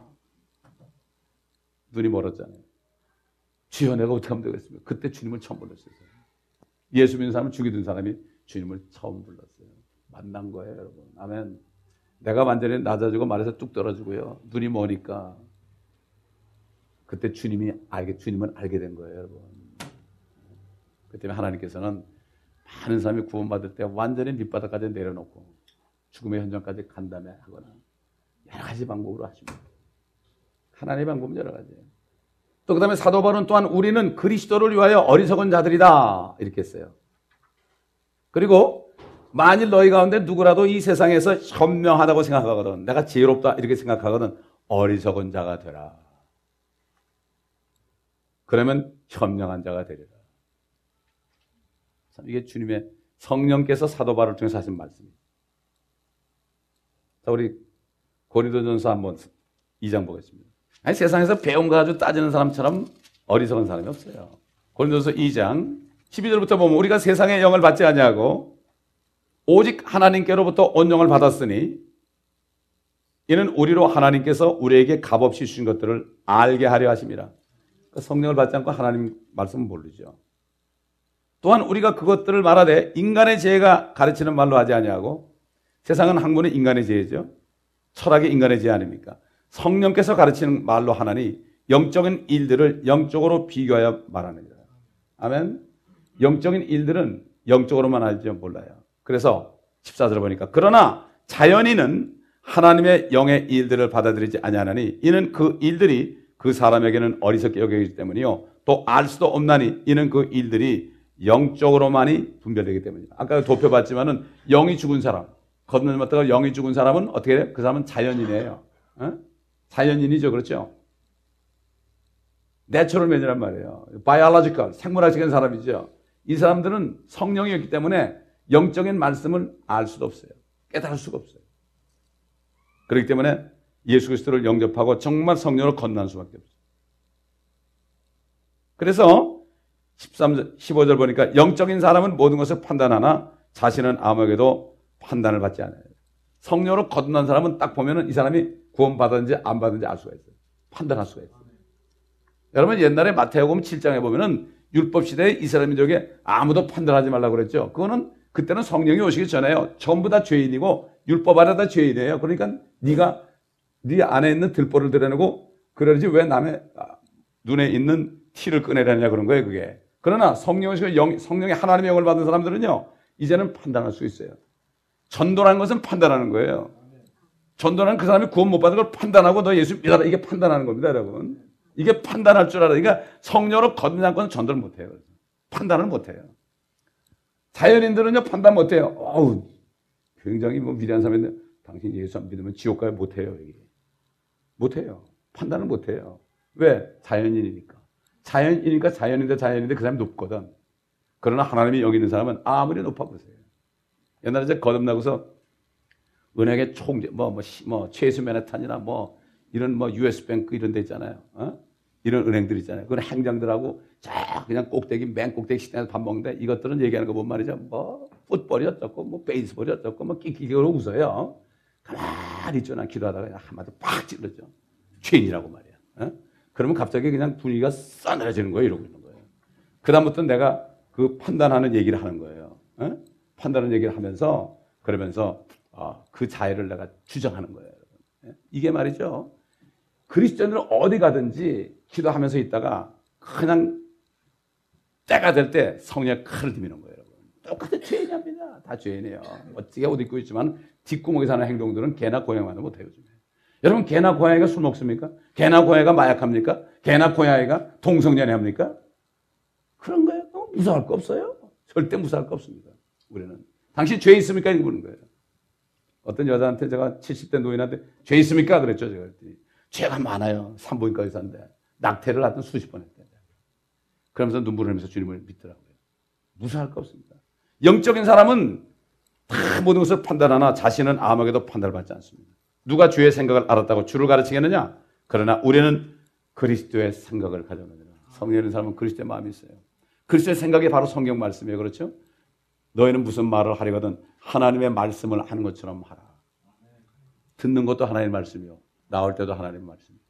눈이 멀었잖아요. 주여, 내가 어떻게 하면 되겠습니까? 그때 주님을 처음 불렀어요. 예수 믿는 사람을 죽이던 사람이 주님을 처음 불렀어요. 만난 거예요, 여러분. 아멘. 내가 완전히 낮아지고 말에서 뚝 떨어지고요. 눈이 머니까 그때 주님이 알게, 주님은 알게 된 거예요, 여러분. 그 때문에 하나님께서는 많은 사람이 구원받을 때 완전히 밑바닥까지 내려놓고 죽음의 현장까지 간담회 하거나 여러 가지 방법으로 하십니다. 하나님의 방법은 여러 가지예요. 또 그 다음에 사도 바울은 또한 우리는 그리스도를 위하여 어리석은 자들이다 이렇게 했어요. 그리고 만일 너희 가운데 누구라도 이 세상에서 현명하다고 생각하거든, 내가 지혜롭다 이렇게 생각하거든, 어리석은 자가 되라. 그러면 현명한 자가 되리라. 참 이게 주님의 성령께서 사도 바울을 통해서 하신 말씀입니다. 자, 우리 고린도전서 한번 이 장 보겠습니다. 아니, 세상에서 배운 거 가지고 따지는 사람처럼 어리석은 사람이 없어요. 고린도전서 이 장 십이 절부터 보면 우리가 세상의 영을 받지 아니하고 오직 하나님께로부터 온 영을 받았으니 이는 우리로 하나님께서 우리에게 값없이 주신 것들을 알게 하려 하심이라. 그러니까 성령을 받지 않고 하나님 말씀은 모르죠. 또한 우리가 그것들을 말하되 인간의 지혜가 가르치는 말로 하지 아니하고, 세상은 학문은 인간의 지혜죠. 철학이 인간의 지혜 아닙니까? 성령께서 가르치는 말로 하나니 영적인 일들을 영적으로 비교하여 말하느니라. 아멘. 영적인 일들은 영적으로만 알지 몰라요. 그래서 십사 절을 보니까 그러나 자연인은 하나님의 영의 일들을 받아들이지 아니하나니 이는 그 일들이 그 사람에게는 어리석게 여겨지기 때문이요 또 알 수도 없나니 이는 그 일들이 영적으로만이 분별되기 때문이다. 아까 도표봤지만은 영이 죽은 사람, 건너뛰다가 영이 죽은 사람은 어떻게 해요? 그 사람은 자연인이에요. 어? 자연인이죠, 그렇죠? 내추럴맨이란 말이에요. 바이올로지컬, 생물학적인 사람이죠. 이 사람들은 성령이었기 때문에 영적인 말씀을 알 수도 없어요. 깨달을 수가 없어요. 그렇기 때문에 예수 그리스도를 영접하고 정말 성령으로 건너는 수밖에 없어요. 그래서 십삼 절, 십오 절 보니까 영적인 사람은 모든 것을 판단하나 자신은 아무에게도 판단을 받지 않아요. 성령으로 거듭난 사람은 딱 보면은 이 사람이 구원받았는지 안 받았는지 알 수가 있어요. 판단할 수가 있어요. 여러분 옛날에 마태복음 칠 장에 보면은 율법 시대에 이스라엘 민족에 아무도 판단하지 말라고 그랬죠. 그거는 그때는 성령이 오시기 전에요. 전부 다 죄인이고 율법 아래 다 죄인이에요. 그러니까 네가 네 안에 있는 들보를 드러내고 그러지 왜 남의 눈에 있는 티를 꺼내려냐 그런 거예요. 그게. 그러나 성령이 성령의 하나님의 영을 받은 사람들은요. 이제는 판단할 수 있어요. 전도라는 것은 판단하는 거예요. 전도라는 그 사람이 구원 못 받은 걸 판단하고 너 예수 믿어라. 이게 판단하는 겁니다, 여러분. 이게 판단할 줄 알아요. 그러니까 성령으로 거듭나지 않고는 전도를 못 해요. 판단을 못 해요. 자연인들은요, 판단 못 해요. 어우, 굉장히 뭐 위대한 사람인데 당신 예수 안 믿으면 지옥 가요? 못 해요, 이게. 못 해요. 판단을 못 해요. 왜? 자연인이니까. 자연이니까 자연인데 자연인데 그 사람이 높거든. 그러나 하나님이 여기 있는 사람은 아무리 높아보세요. 옛날에 이제 거듭나고서 은행의 총재, 뭐, 뭐, 뭐, 최수 맨해탄이나 뭐, 이런 뭐, 유에스뱅크 이런 데 있잖아요. 어? 이런 은행들 있잖아요. 그런 행장들하고 쫙 그냥 꼭대기, 맨 꼭대기 식당에서 밥 먹는데 이것들은 얘기하는 거 보면 말이죠. 뭐, 풋볼이 어떻고, 뭐, 베이스볼이 어떻고, 뭐, 끽끽으로 웃어요. 가만히 있죠. 난 기도하다가 그냥 한마디 팍 찔러죠. 죄인이라고 말이야. 어? 그러면 갑자기 그냥 분위기가 싸늘해지는 거예요. 이러고 있는 거예요. 그다음부터 내가 그 판단하는 얘기를 하는 거예요. 어? 판단하는 얘기를 하면서 그러면서 어, 그 자유를 내가 주장하는 거예요. 이게 말이죠. 그리스도인들은 어디 가든지 기도하면서 있다가 그냥 때가 될 때 성령의 칼을 들이는 거예요. 똑같은 죄인입니다. 다 죄인이에요. 어떻게 옷 입고 있지만 뒷구멍에 사는 행동들은 개나 고양이만도 못해요. 요즘에. 여러분 개나 고양이가 술 먹습니까? 개나 고양이가 마약합니까? 개나 고양이가 동성연애 합니까? 그런 거예요. 무서워할 거 없어요. 절대 무서워할 거 없습니다. 우리는. 당신 죄 있습니까? 이렇게 묻는 거예요. 어떤 여자한테 제가 칠십 대 노인한테 죄 있습니까? 그랬죠. 제가 그랬더니 죄가 많아요. 산부인과 의사인데 낙태를 하여튼 수십 번 했대요. 그러면서 눈물을 흘리면서 주님을 믿더라고요. 무서워할 거 없습니다. 영적인 사람은 다 모든 것을 판단하나 자신은 아무에게도 판단을 받지 않습니다. 누가 주의 생각을 알았다고 주를 가르치겠느냐? 그러나 우리는 그리스도의 생각을 가져오느니라. 성령인 사람은 그리스도의 마음이 있어요. 그리스도의 생각이 바로 성경 말씀이에요. 그렇죠? 너희는 무슨 말을 하려거든 하나님의 말씀을 하는 것처럼 하라. 듣는 것도 하나님의 말씀이요. 나올 때도 하나님의 말씀이요.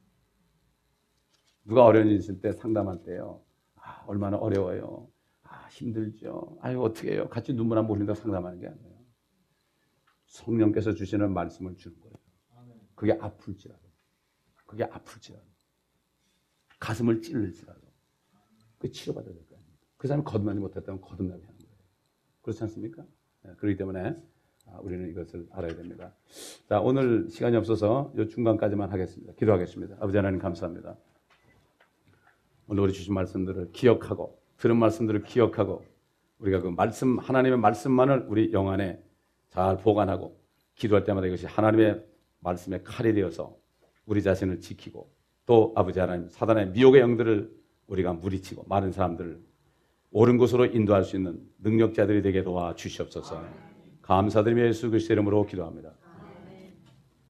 누가 어려운 일 있을 때 상담할 때요. 아, 얼마나 어려워요. 아, 힘들죠. 아유, 어떻게 해요. 같이 눈물 안 보신다고 상담하는 게 아니에요. 성령께서 주시는 말씀을 주는 거예요. 그게 아플지라도. 그게 아플지라도. 가슴을 찔릴지라도. 그 치료받아야 될 거 아닙니까? 그 사람이 거듭나지 못했다면 거듭나게 하는 거예요. 그렇지 않습니까? 네, 그렇기 때문에 우리는 이것을 알아야 됩니다. 자, 오늘 시간이 없어서 이 중간까지만 하겠습니다. 기도하겠습니다. 아버지 하나님 감사합니다. 오늘 우리 주신 말씀들을 기억하고 들은 말씀들을 기억하고 우리가 그 말씀 하나님의 말씀만을 우리 영 안에 잘 보관하고 기도할 때마다 이것이 하나님의 말씀의 칼이 되어서 우리 자신을 지키고 또 아버지 하나님 사단의 미혹의 영들을 우리가 물리치고 많은 사람들을 옳은 곳으로 인도할 수 있는 능력자들이 되게 도와주시옵소서. 감사드리며 예수 그리스도의 이름으로 기도합니다.